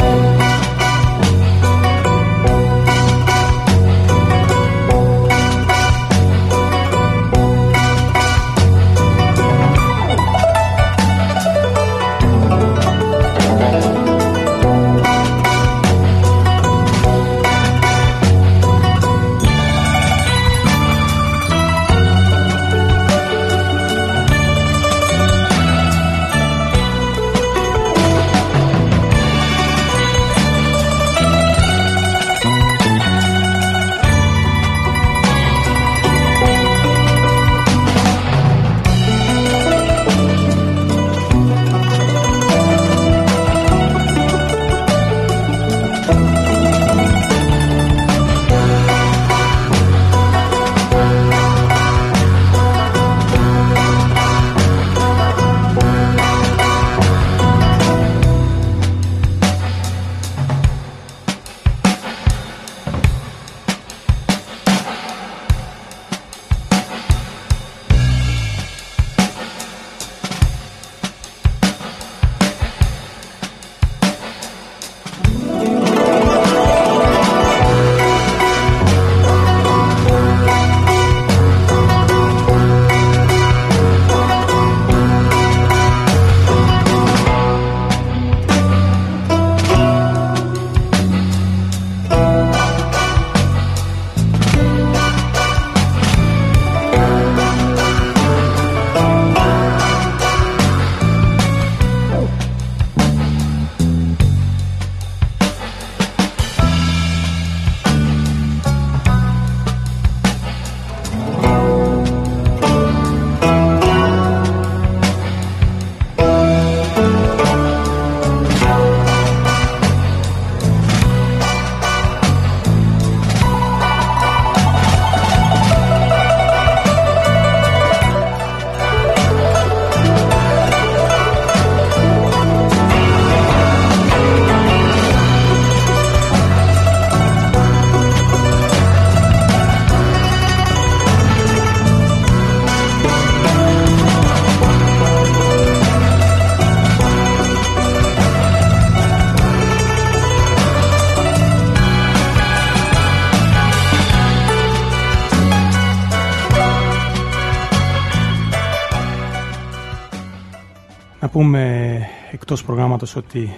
Να πούμε εκτός προγράμματος ότι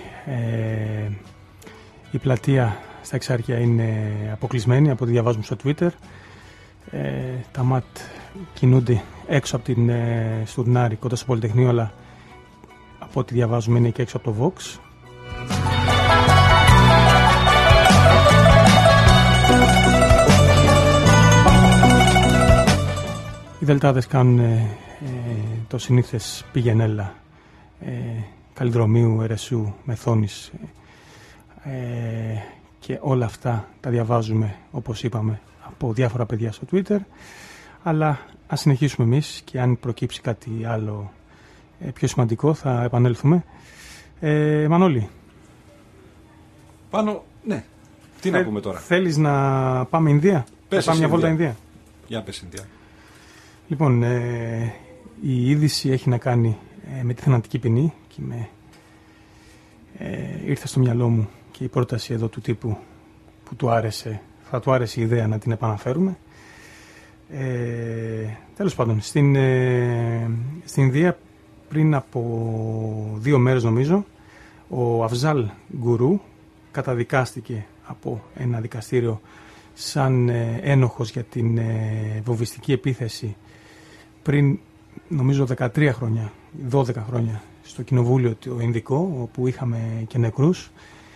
η πλατεία στα Εξάρχεια είναι αποκλεισμένη από ό,τι διαβάζουμε στο Twitter. Τα ΜΑΤ κινούνται έξω από την Στουρνάρη, κοντά στο Πολυτεχνείο, αλλά από ό,τι διαβάζουμε είναι και έξω από το Vox. Οι Δελτάδες κάνουν το συνήθες πηγενέλα Καλλιδρομίου, Ερεσού, Μεθόνης και όλα αυτά τα διαβάζουμε, όπως είπαμε, από διάφορα παιδιά στο Twitter, αλλά ας συνεχίσουμε εμείς και αν προκύψει κάτι άλλο πιο σημαντικό θα επανέλθουμε. Μανώλη, Πάνω, ναι. Τι να πούμε τώρα. Θέλεις να πάμε Ινδία? Πες πάμε μια βόλτα Ινδία. Για πες Ινδία. Λοιπόν, η είδηση έχει να κάνει με τη θανατική ποινή και ήρθε στο μυαλό μου και η πρόταση εδώ του τύπου που θα του άρεσε η ιδέα να την επαναφέρουμε. Τέλος πάντων, στην Ινδία πριν από 2 μέρες νομίζω, ο Αφζάλ Γκουρού καταδικάστηκε από ένα δικαστήριο σαν ένοχος για την βομβιστική επίθεση πριν νομίζω 13 χρόνια, 12 χρόνια στο κοινοβούλιο το Ινδικό, όπου είχαμε και νεκρούς.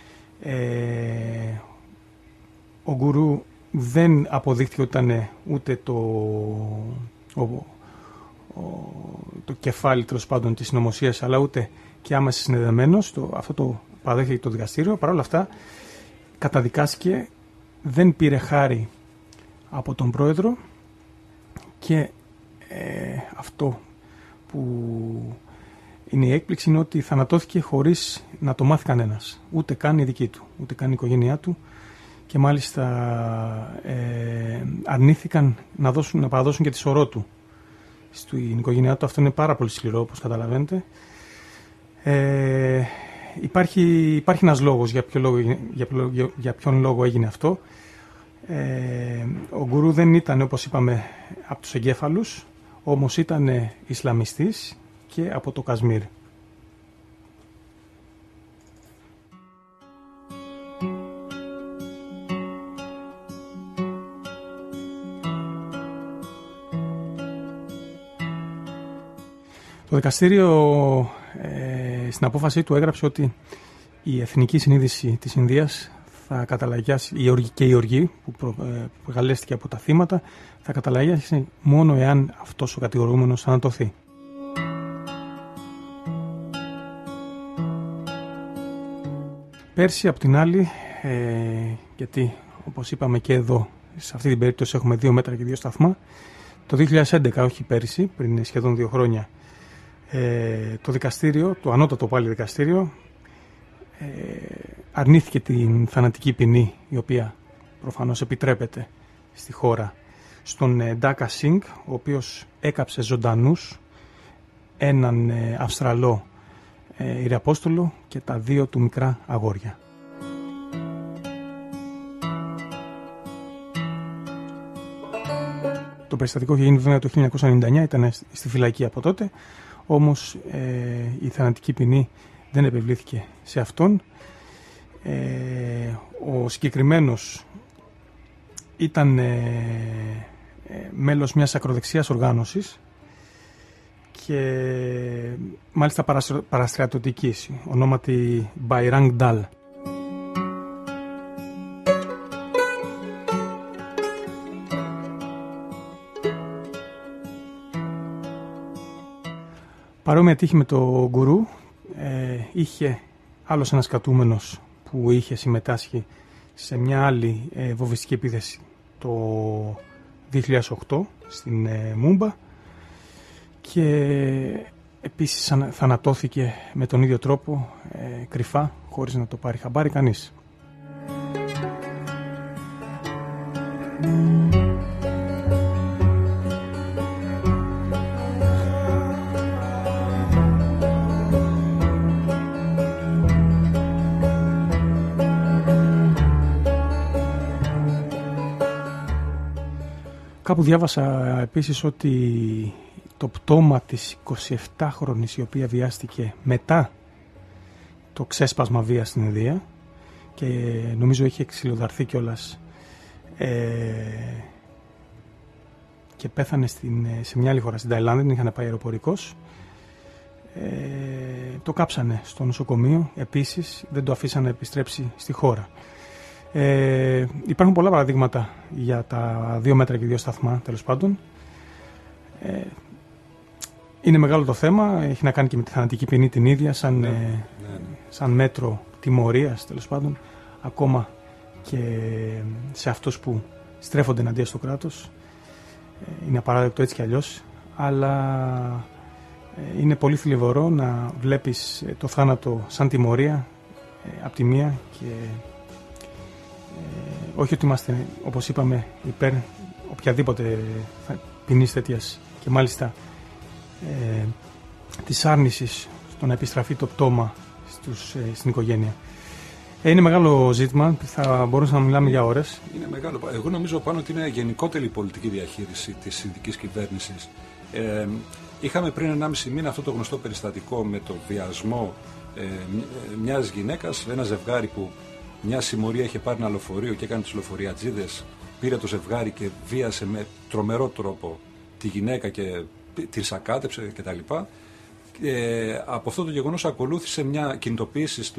Ο Γκουρού δεν αποδείχθηκε ότι ήταν ούτε το κεφάλι τέλος πάντων της συνωμοσίας, αλλά ούτε και άμεσα συνδεδεμένος. Αυτό το παραδέχθηκε το δικαστήριο. Παρ' όλα αυτά καταδικάστηκε, δεν πήρε χάρη από τον πρόεδρο και αυτό που είναι η έκπληξη είναι ότι θανατώθηκε χωρίς να το μάθει κανένας, ούτε καν η δική του, ούτε καν η οικογένειά του, και μάλιστα αρνήθηκαν να παραδώσουν και τη σωρό του στην οικογένειά του. Αυτό είναι πάρα πολύ σκληρό, όπως καταλαβαίνετε. Υπάρχει ένας λόγος για ποιον λόγο έγινε αυτό. Ο γκουρού δεν ήταν, όπως είπαμε, από τους εγκέφαλους, όμως ήταν Ισλαμιστής και από το Κασμίρ. Το δικαστήριο στην απόφασή του έγραψε ότι η εθνική συνείδηση της Ινδίας θα καταλαγιάσει, και η οργή που προκαλέστηκε από τα θύματα, θα καταλαγιάσει μόνο εάν αυτός ο κατηγορούμενος θανατωθεί. Πέρσι, απ' την άλλη, γιατί όπως είπαμε και εδώ, σε αυτή την περίπτωση έχουμε 2 μέτρα και 2 σταθμά, το 2011, όχι πέρσι, πριν σχεδόν 2 χρόνια, το δικαστήριο, το ανώτατο πάλι δικαστήριο, αρνήθηκε την θανατική ποινή, η οποία προφανώς επιτρέπεται στη χώρα, στον Ντάκα Σινγκ, ο οποίος έκαψε ζωντανούς έναν Αυστραλό ιεραπόστολο και τα 2 του μικρά αγόρια. Το περιστατικό είχε γίνει βέβαια το 1999, ήταν στη φυλακή από τότε, όμως η θανατική ποινή δεν επιβλήθηκε σε αυτόν. Ο συγκεκριμένος ήταν μέλος μιας ακροδεξιάς οργάνωσης και μάλιστα παραστρατιωτικής, ονόματι Μπαϊράνγκ Ντάλ. Παρόμοια τύχη με το γκουρού είχε άλλος ένας κρατούμενος που είχε συμμετάσχει σε μια άλλη βομβιστική επίθεση το 2008 στην Μούμπα και επίσης θανατώθηκε με τον ίδιο τρόπο, κρυφά, χωρίς να το πάρει χαμπάρι κανείς. Κάπου διάβασα επίσης ότι το πτώμα της 27χρονης, η οποία βιάστηκε μετά το ξέσπασμα βίας στην Ινδία και νομίζω είχε ξυλοδαρθεί κιόλας και πέθανε σε μια άλλη χώρα, στην Ταϊλάνδη, την είχαν πάει αεροπορικός, το κάψανε στο νοσοκομείο, επίσης δεν το αφήσαν να επιστρέψει στη χώρα. Υπάρχουν πολλά παραδείγματα για τα 2 μέτρα και 2 σταθμά, τέλος πάντων. Είναι μεγάλο το θέμα, έχει να κάνει και με τη θανατική ποινή την ίδια, σαν μέτρο τιμωρίας, τέλος πάντων, ακόμα και σε αυτούς που στρέφονται εναντίον στο κράτος. Είναι απαράδεκτο έτσι κι αλλιώς, αλλά είναι πολύ θλιβερό να βλέπεις το θάνατο σαν τιμωρία από τη μία και όχι ότι είμαστε, όπως είπαμε, υπέρ οποιαδήποτε ποινής τέτοιας και μάλιστα της άρνησης στο να επιστραφεί το πτώμα στην οικογένεια. Είναι μεγάλο ζήτημα, θα μπορούσαμε να μιλάμε για ώρες. Είναι μεγάλο. Εγώ νομίζω πάνω ότι είναι γενικότερη η πολιτική διαχείριση της Ινδικής κυβέρνησης. Είχαμε πριν 1,5 μήνα αυτό το γνωστό περιστατικό με το βιασμό μιας γυναίκας, ένα ζευγάρι που μια συμμορία είχε πάρει ένα λεωφορείο και έκανε τους λεωφοριατζίδες, πήρε το ζευγάρι και βίασε με τρομερό τρόπο τη γυναίκα και την σακάτεψε κτλ. Από αυτό το γεγονός ακολούθησε μια κινητοποίηση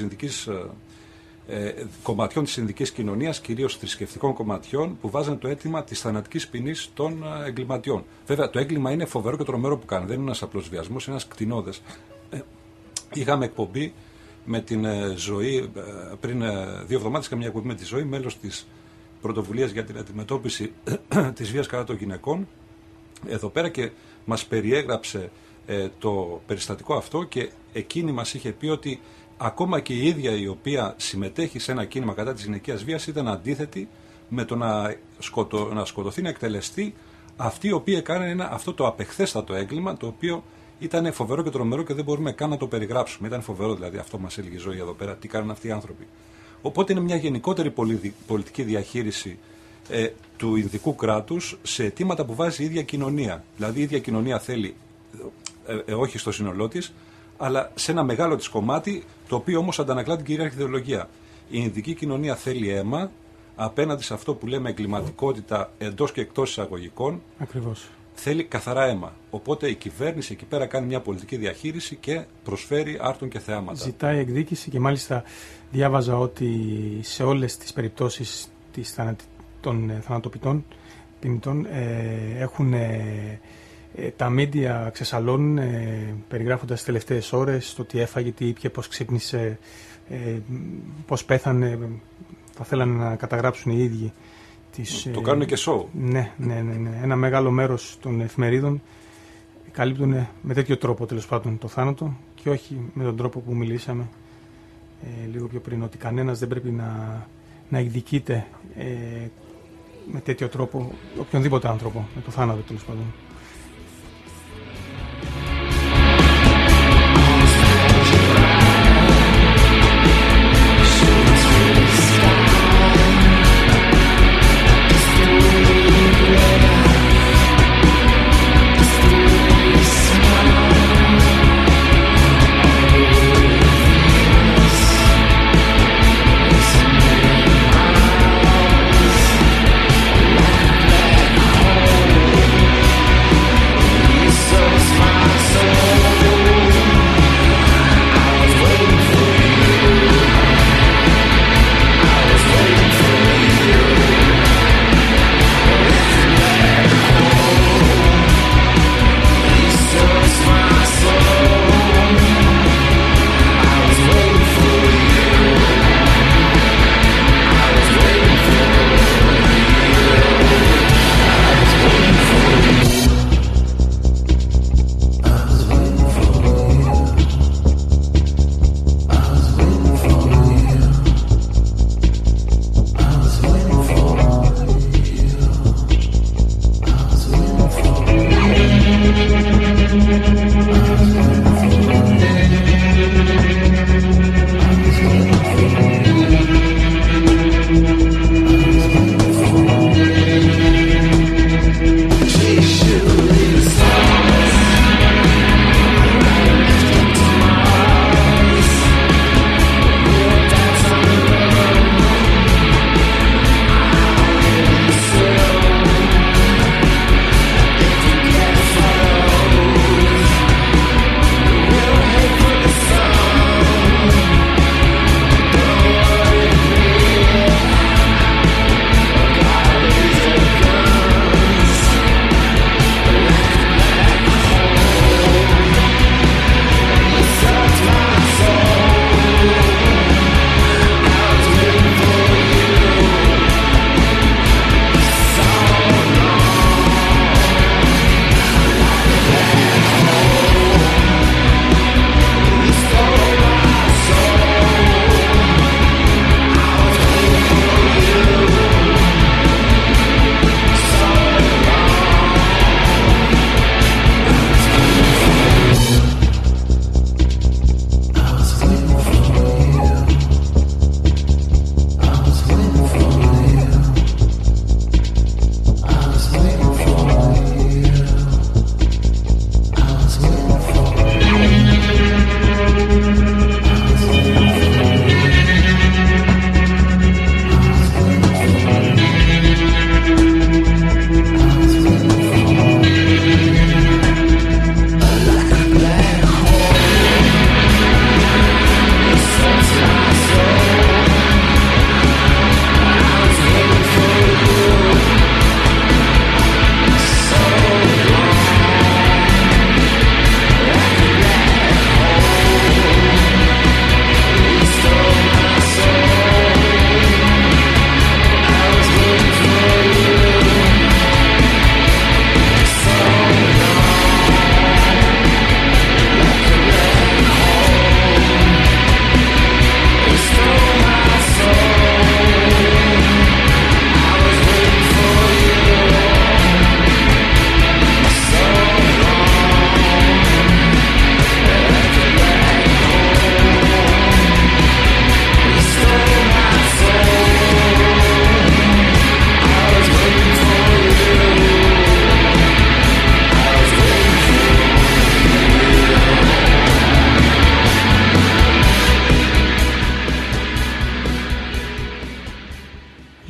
κομματιών της Ινδικής κοινωνίας, κυρίως θρησκευτικών κομματιών, που βάζανε το αίτημα της θανατικής ποινής των εγκληματιών. Βέβαια, το έγκλημα είναι φοβερό και τρομερό που κάνει. Δεν είναι ένας απλός βιασμός, είναι ένας κτηνώδες. Είχαμε εκπομπή με την Ζωή, πριν 2 εβδομάδες είχαμε μια εκπομπή με τη Ζωή, μέλος της πρωτοβουλίας για την αντιμετώπιση της βίας κατά των γυναικών, εδώ πέρα, και μας περιέγραψε το περιστατικό αυτό και εκείνη μας είχε πει ότι ακόμα και η ίδια η οποία συμμετέχει σε ένα κίνημα κατά της γυναικείας βίας ήταν αντίθετη με το να σκοτωθεί, να εκτελεστεί αυτή η οποία έκανε αυτό το απεχθέστατο έγκλημα, το οποίο ήταν φοβερό και τρομερό και δεν μπορούμε καν να το περιγράψουμε. Ήταν φοβερό δηλαδή αυτό που μας έλεγε η ζωή εδώ πέρα, τι κάνουν αυτοί οι άνθρωποι. Οπότε είναι μια γενικότερη πολιτική διαχείριση του Ινδικού κράτους σε αιτήματα που βάζει η ίδια κοινωνία. Δηλαδή η ίδια κοινωνία θέλει, όχι στο σύνολό της, αλλά σε ένα μεγάλο της κομμάτι, το οποίο όμως αντανακλά την κυρίαρχη ιδεολογία. Η Ινδική κοινωνία θέλει αίμα απέναντι σε αυτό που λέμε εγκληματικότητα εντός και εκτός εισαγωγικών. Ακριβώς. Θέλει καθαρά αίμα. Οπότε η κυβέρνηση εκεί πέρα κάνει μια πολιτική διαχείριση και προσφέρει άρτων και θεάματα. Ζητάει εκδίκηση και μάλιστα διάβαζα ότι σε όλες τις περιπτώσεις των θανατοποιητών ποινητών έχουν τα μίντια ξεσαλώνουν περιγράφοντας τις τελευταίες ώρες το τι έφαγε, τι ήπια, πώς ξύπνησε, πώς πέθανε. Θα θέλανε να καταγράψουν οι ίδιοι. Το κάνουν και σοου. Ναι. Ένα μεγάλο μέρος των εφημερίδων καλύπτουν με τέτοιο τρόπο τέλος πάντων το θάνατο και όχι με τον τρόπο που μιλήσαμε λίγο πιο πριν, ότι κανένας δεν πρέπει να εκδικείται με τέτοιο τρόπο οποιονδήποτε άνθρωπο, με το θάνατο τέλος πάντων.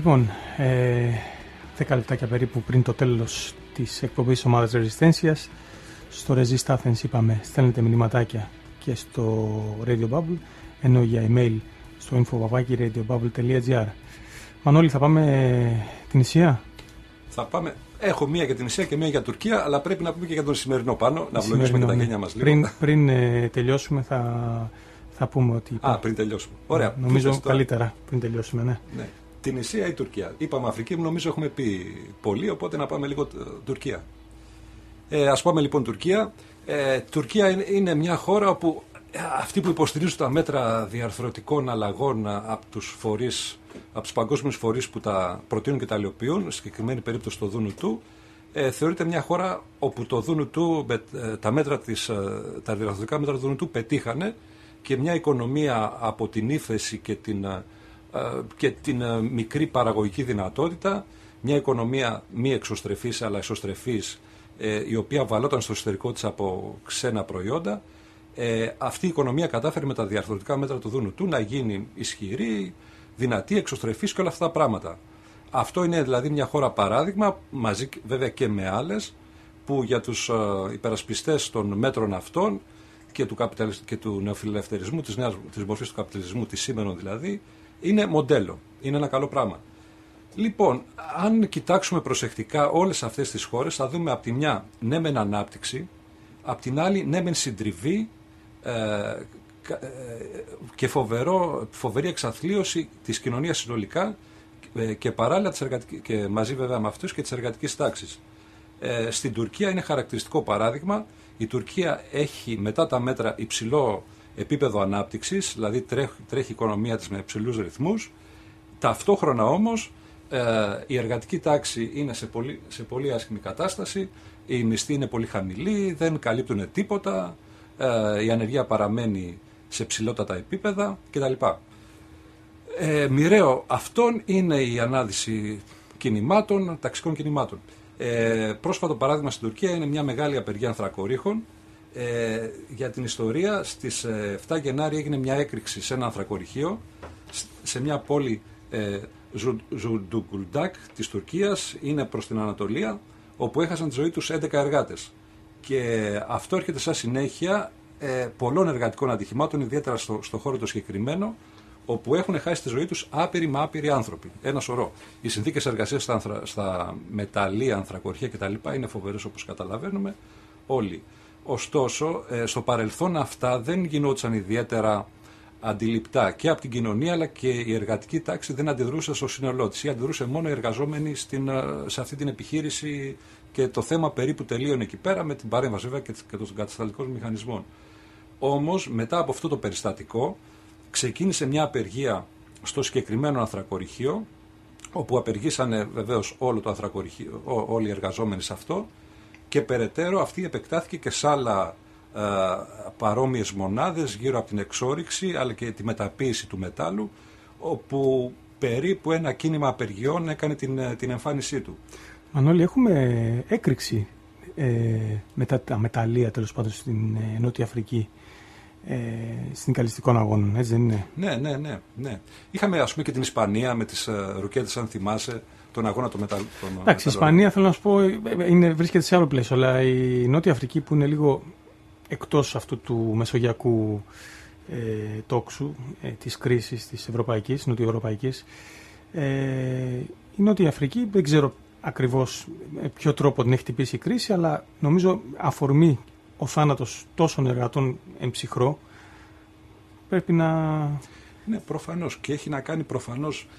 Λοιπόν, 10 λεπτάκια περίπου πριν το τέλος της εκπομπής ομάδας Ρεζιστένσιας, στο Resist Athens είπαμε στέλνετε μηνυματάκια και στο Radio Bubble, ενώ για email στο info@radiobubble.gr. Μανώλη, θα πάμε την Ισία? Θα πάμε. Έχω μία για την Ισία και μία για Τουρκία, αλλά πρέπει να πούμε και για τον σημερινό πάνω, να βλογίσουμε και τα γένια μας λίγο. Πριν τελειώσουμε θα πούμε ότι... πριν τελειώσουμε. Ωραία. Νομίζω καλύτερα πριν τελειώσουμε, ναι. Την Ισία ή Τουρκία? Είπαμε Αφρική, νομίζω έχουμε πει πολύ, οπότε να πάμε λίγο Τουρκία. Ας πάμε λοιπόν Τουρκία. Τουρκία είναι μια χώρα όπου αυτοί που υποστηρίζουν τα μέτρα διαρθρωτικών αλλαγών από τους παγκόσμιους φορείς που τα προτείνουν και τα αλλοιοποιούν, στη συγκεκριμένη περίπτωση το Δούνου-του, θεωρείται μια χώρα όπου το Δούνου-του, τα διαρθρωτικά μέτρα του Δούνου-του πετύχανε και μια οικονομία από την ύφεση και την μικρή παραγωγική δυνατότητα, μια οικονομία μη εξωστρεφής αλλά εσωστρεφής, η οποία βαλόταν στο εσωτερικό της από ξένα προϊόντα. Αυτή η οικονομία κατάφερε με τα διαρθρωτικά μέτρα του Δούνου-του να γίνει ισχυρή, δυνατή, εξωστρεφής και όλα αυτά τα πράγματα. Αυτό είναι δηλαδή μια χώρα παράδειγμα, μαζί βέβαια και με άλλες, που για τους υπερασπιστές των μέτρων αυτών και του νεοφιλελευθερισμού, της μορφής του καπιταλισμού, της σήμερον δηλαδή, είναι μοντέλο, είναι ένα καλό πράγμα. Λοιπόν, αν κοιτάξουμε προσεκτικά όλες αυτές τις χώρες, θα δούμε από τη μια ναι μεν ανάπτυξη, από την άλλη ναι μεν συντριβή και φοβερή εξαθλίωση της κοινωνίας συνολικά και παράλληλα και μαζί βέβαια με αυτούς και της εργατικής τάξης. Στην Τουρκία είναι χαρακτηριστικό παράδειγμα. Η Τουρκία έχει μετά τα μέτρα υψηλό επίπεδο ανάπτυξης, δηλαδή τρέχει η οικονομία της με υψηλούς ρυθμούς. Ταυτόχρονα όμως η εργατική τάξη είναι σε πολύ άσχημη κατάσταση, οι μισθοί είναι πολύ χαμηλοί, δεν καλύπτουν τίποτα, η ανεργία παραμένει σε ψηλότατα επίπεδα κτλ. Μοιραίο αυτών είναι η ανάδυση ταξικών κινημάτων. Πρόσφατο παράδειγμα στην Τουρκία είναι μια μεγάλη απεργία ανθρακορίχων. Για την ιστορία, στις 7 Γενάρη έγινε μια έκρηξη σε ένα ανθρακοριχείο σε μια πόλη Ζουντουγκουλντάκ της Τουρκίας, είναι προς την Ανατολία, όπου έχασαν τη ζωή τους 11 εργάτες. Και αυτό έρχεται σαν συνέχεια πολλών εργατικών ατυχημάτων, ιδιαίτερα στο χώρο το συγκεκριμένο, όπου έχουν χάσει τη ζωή τους άπειροι άνθρωποι. Ένα σωρό. Οι συνθήκες εργασίας στα μεταλλεία, ανθρακοριχεία κτλ. Είναι φοβερές, όπως καταλαβαίνουμε όλοι. Ωστόσο, στο παρελθόν αυτά δεν γινόντουσαν ιδιαίτερα αντιληπτά και από την κοινωνία, αλλά και η εργατική τάξη δεν αντιδρούσε στο σύνολό της. Αντιδρούσε μόνο οι εργαζόμενοι σε αυτή την επιχείρηση και το θέμα περίπου τελείωνε εκεί πέρα με την παρέμβαση βέβαια και των κατασταλτικών μηχανισμών. Όμως, μετά από αυτό το περιστατικό, ξεκίνησε μια απεργία στο συγκεκριμένο ανθρακοριχείο, όπου απεργήσανε βεβαίως όλο το ανθρακοριχείο, όλοι οι εργαζόμενοι σε αυτό, και περαιτέρω αυτή επεκτάθηκε και σε άλλα παρόμοιες μονάδες γύρω από την εξόρυξη αλλά και τη μεταποίηση του μετάλλου, όπου περίπου ένα κίνημα απεργιών έκανε την εμφάνισή του. Μανώλη, έχουμε έκρηξη μετά τα μεταλλεία τέλος πάντων στην Νότια Αφρική, συνδικαλιστικών αγώνων, έτσι δεν είναι? Ναι. Είχαμε ας πούμε και την Ισπανία με τις ρουκέτες, αν θυμάσαι, τον αγώνα των μεταλλών. Εντάξει, η Ισπανία θέλω να σου πω βρίσκεται σε άλλο πλαίσιο, αλλά η Νότια Αφρική που είναι λίγο εκτός αυτού του μεσογειακού τόξου της κρίσης της ευρωπαϊκής, νοτιοευρωπαϊκής, η Νότια Αφρική δεν ξέρω ακριβώς με ποιο τρόπο την έχει χτυπήσει η κρίση, αλλά νομίζω αφορμή ο θάνατος τόσων εργατών εμψυχρό πρέπει να... Ναι, προφανώς, και έχει να κάνει προφανώς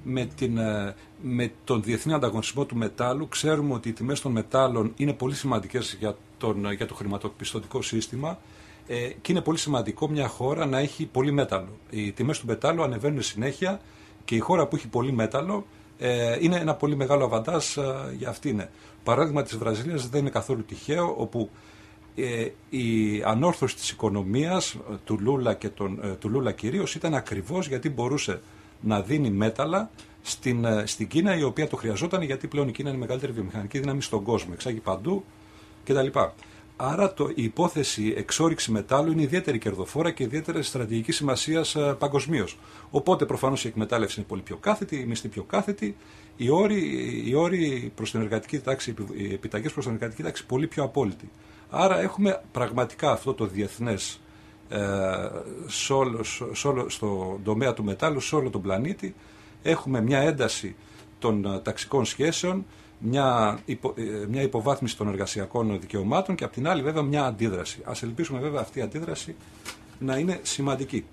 με τον διεθνή ανταγωνισμό του μετάλλου. Ξέρουμε ότι οι τιμές των μετάλλων είναι πολύ σημαντικές για το χρηματοπιστωτικό σύστημα και είναι πολύ σημαντικό μια χώρα να έχει πολύ μέταλλο. Οι τιμές του μετάλλου ανεβαίνουν συνέχεια και η χώρα που έχει πολύ μέταλλο είναι ένα πολύ μεγάλο αβαντάζ για αυτήν. Παράδειγμα της Βραζιλίας δεν είναι καθόλου τυχαίο, όπου η ανόρθωση της οικονομίας του Λούλα και του Λούλα κυρίως ήταν ακριβώς γιατί μπορούσε να δίνει μέταλλα στην Κίνα, η οποία το χρειαζόταν, γιατί πλέον η Κίνα είναι η μεγαλύτερη βιομηχανική δύναμη στον κόσμο, εξάγει παντού κτλ. Άρα η υπόθεση εξόρυξη μετάλλου είναι ιδιαίτερη κερδοφόρα και ιδιαίτερη στρατηγική σημασία παγκοσμίως. Οπότε προφανώς η εκμετάλλευση είναι πολύ πιο κάθετη, η μισθή πιο κάθετη, οι όροι προς την εργατική τάξη, οι επιταγές προς την εργατική τάξη πολύ πιο απόλυτοι. Άρα έχουμε πραγματικά αυτό το διεθνές στον τομέα του μετάλλου, σε όλο τον πλανήτη. Έχουμε μια ένταση των ταξικών σχέσεων, μια υποβάθμιση των εργασιακών δικαιωμάτων και απ' την άλλη βέβαια μια αντίδραση. Ας ελπίσουμε βέβαια αυτή η αντίδραση να είναι σημαντική.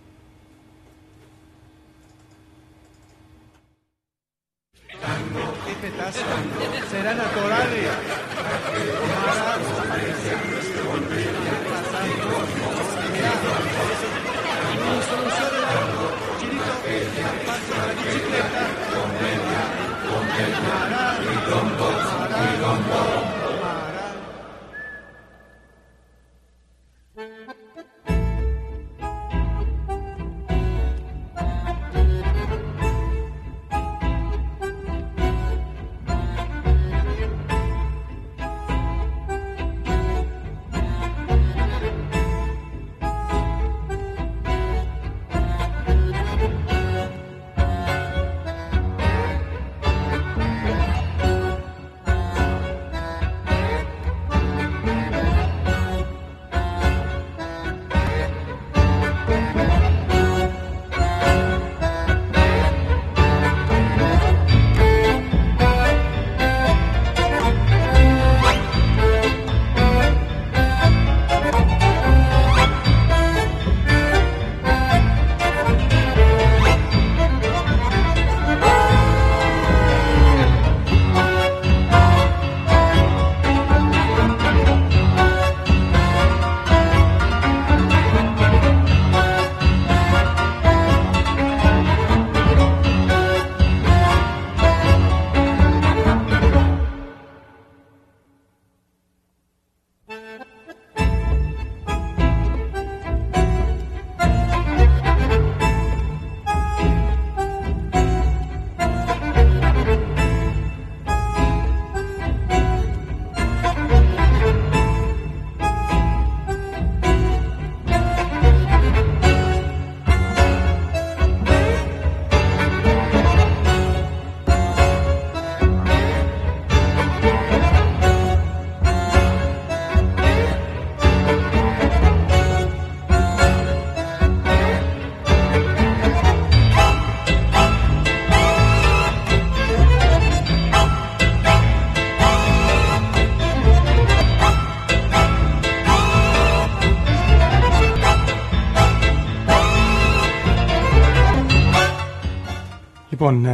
Λοιπόν,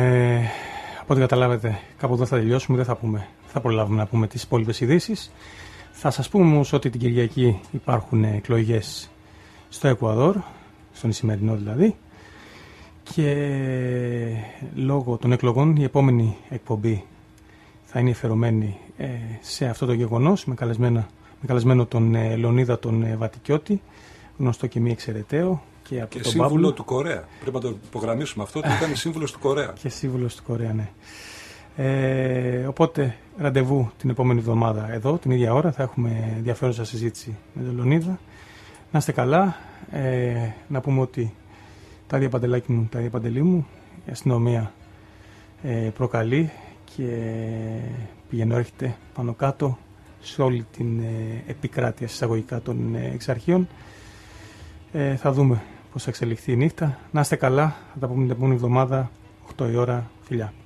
από ό,τι καταλάβετε, κάπου εδώ θα τελειώσουμε. Δεν θα προλάβουμε να πούμε τις υπόλοιπες ειδήσεις. Θα σας πούμε όμως ότι την Κυριακή υπάρχουν εκλογές στο Εκουαδόρ, στον Ισημερινό δηλαδή. Και λόγω των εκλογών η επόμενη εκπομπή θα είναι αφιερωμένη σε αυτό το γεγονός με καλεσμένο τον Λεωνίδα τον Βατικιώτη, γνωστό και μη εξαιρεταίο. Και σύμβουλο του Κορέα. Πρέπει να το υπογραμμίσουμε αυτό, ότι ήταν σύμβουλος του Κορέα. Και σύμβουλος του Κορέα, ναι. Οπότε ραντεβού την επόμενη εβδομάδα εδώ, την ίδια ώρα, θα έχουμε ενδιαφέρουσα συζήτηση με τον Λεωνίδα. Να είστε καλά. Να πούμε ότι τα ίδια παντελάκι μου, τα ίδια παντελή μου, η αστυνομία προκαλεί και πηγαίνει έρχεται πάνω κάτω σε όλη την επικράτεια εισαγωγικά των εξαρχείων. Θα δούμε πώς θα εξελιχθεί η νύχτα. Να είστε καλά. Θα τα πούμε την επόμενη εβδομάδα, 8 η ώρα. Φιλιά.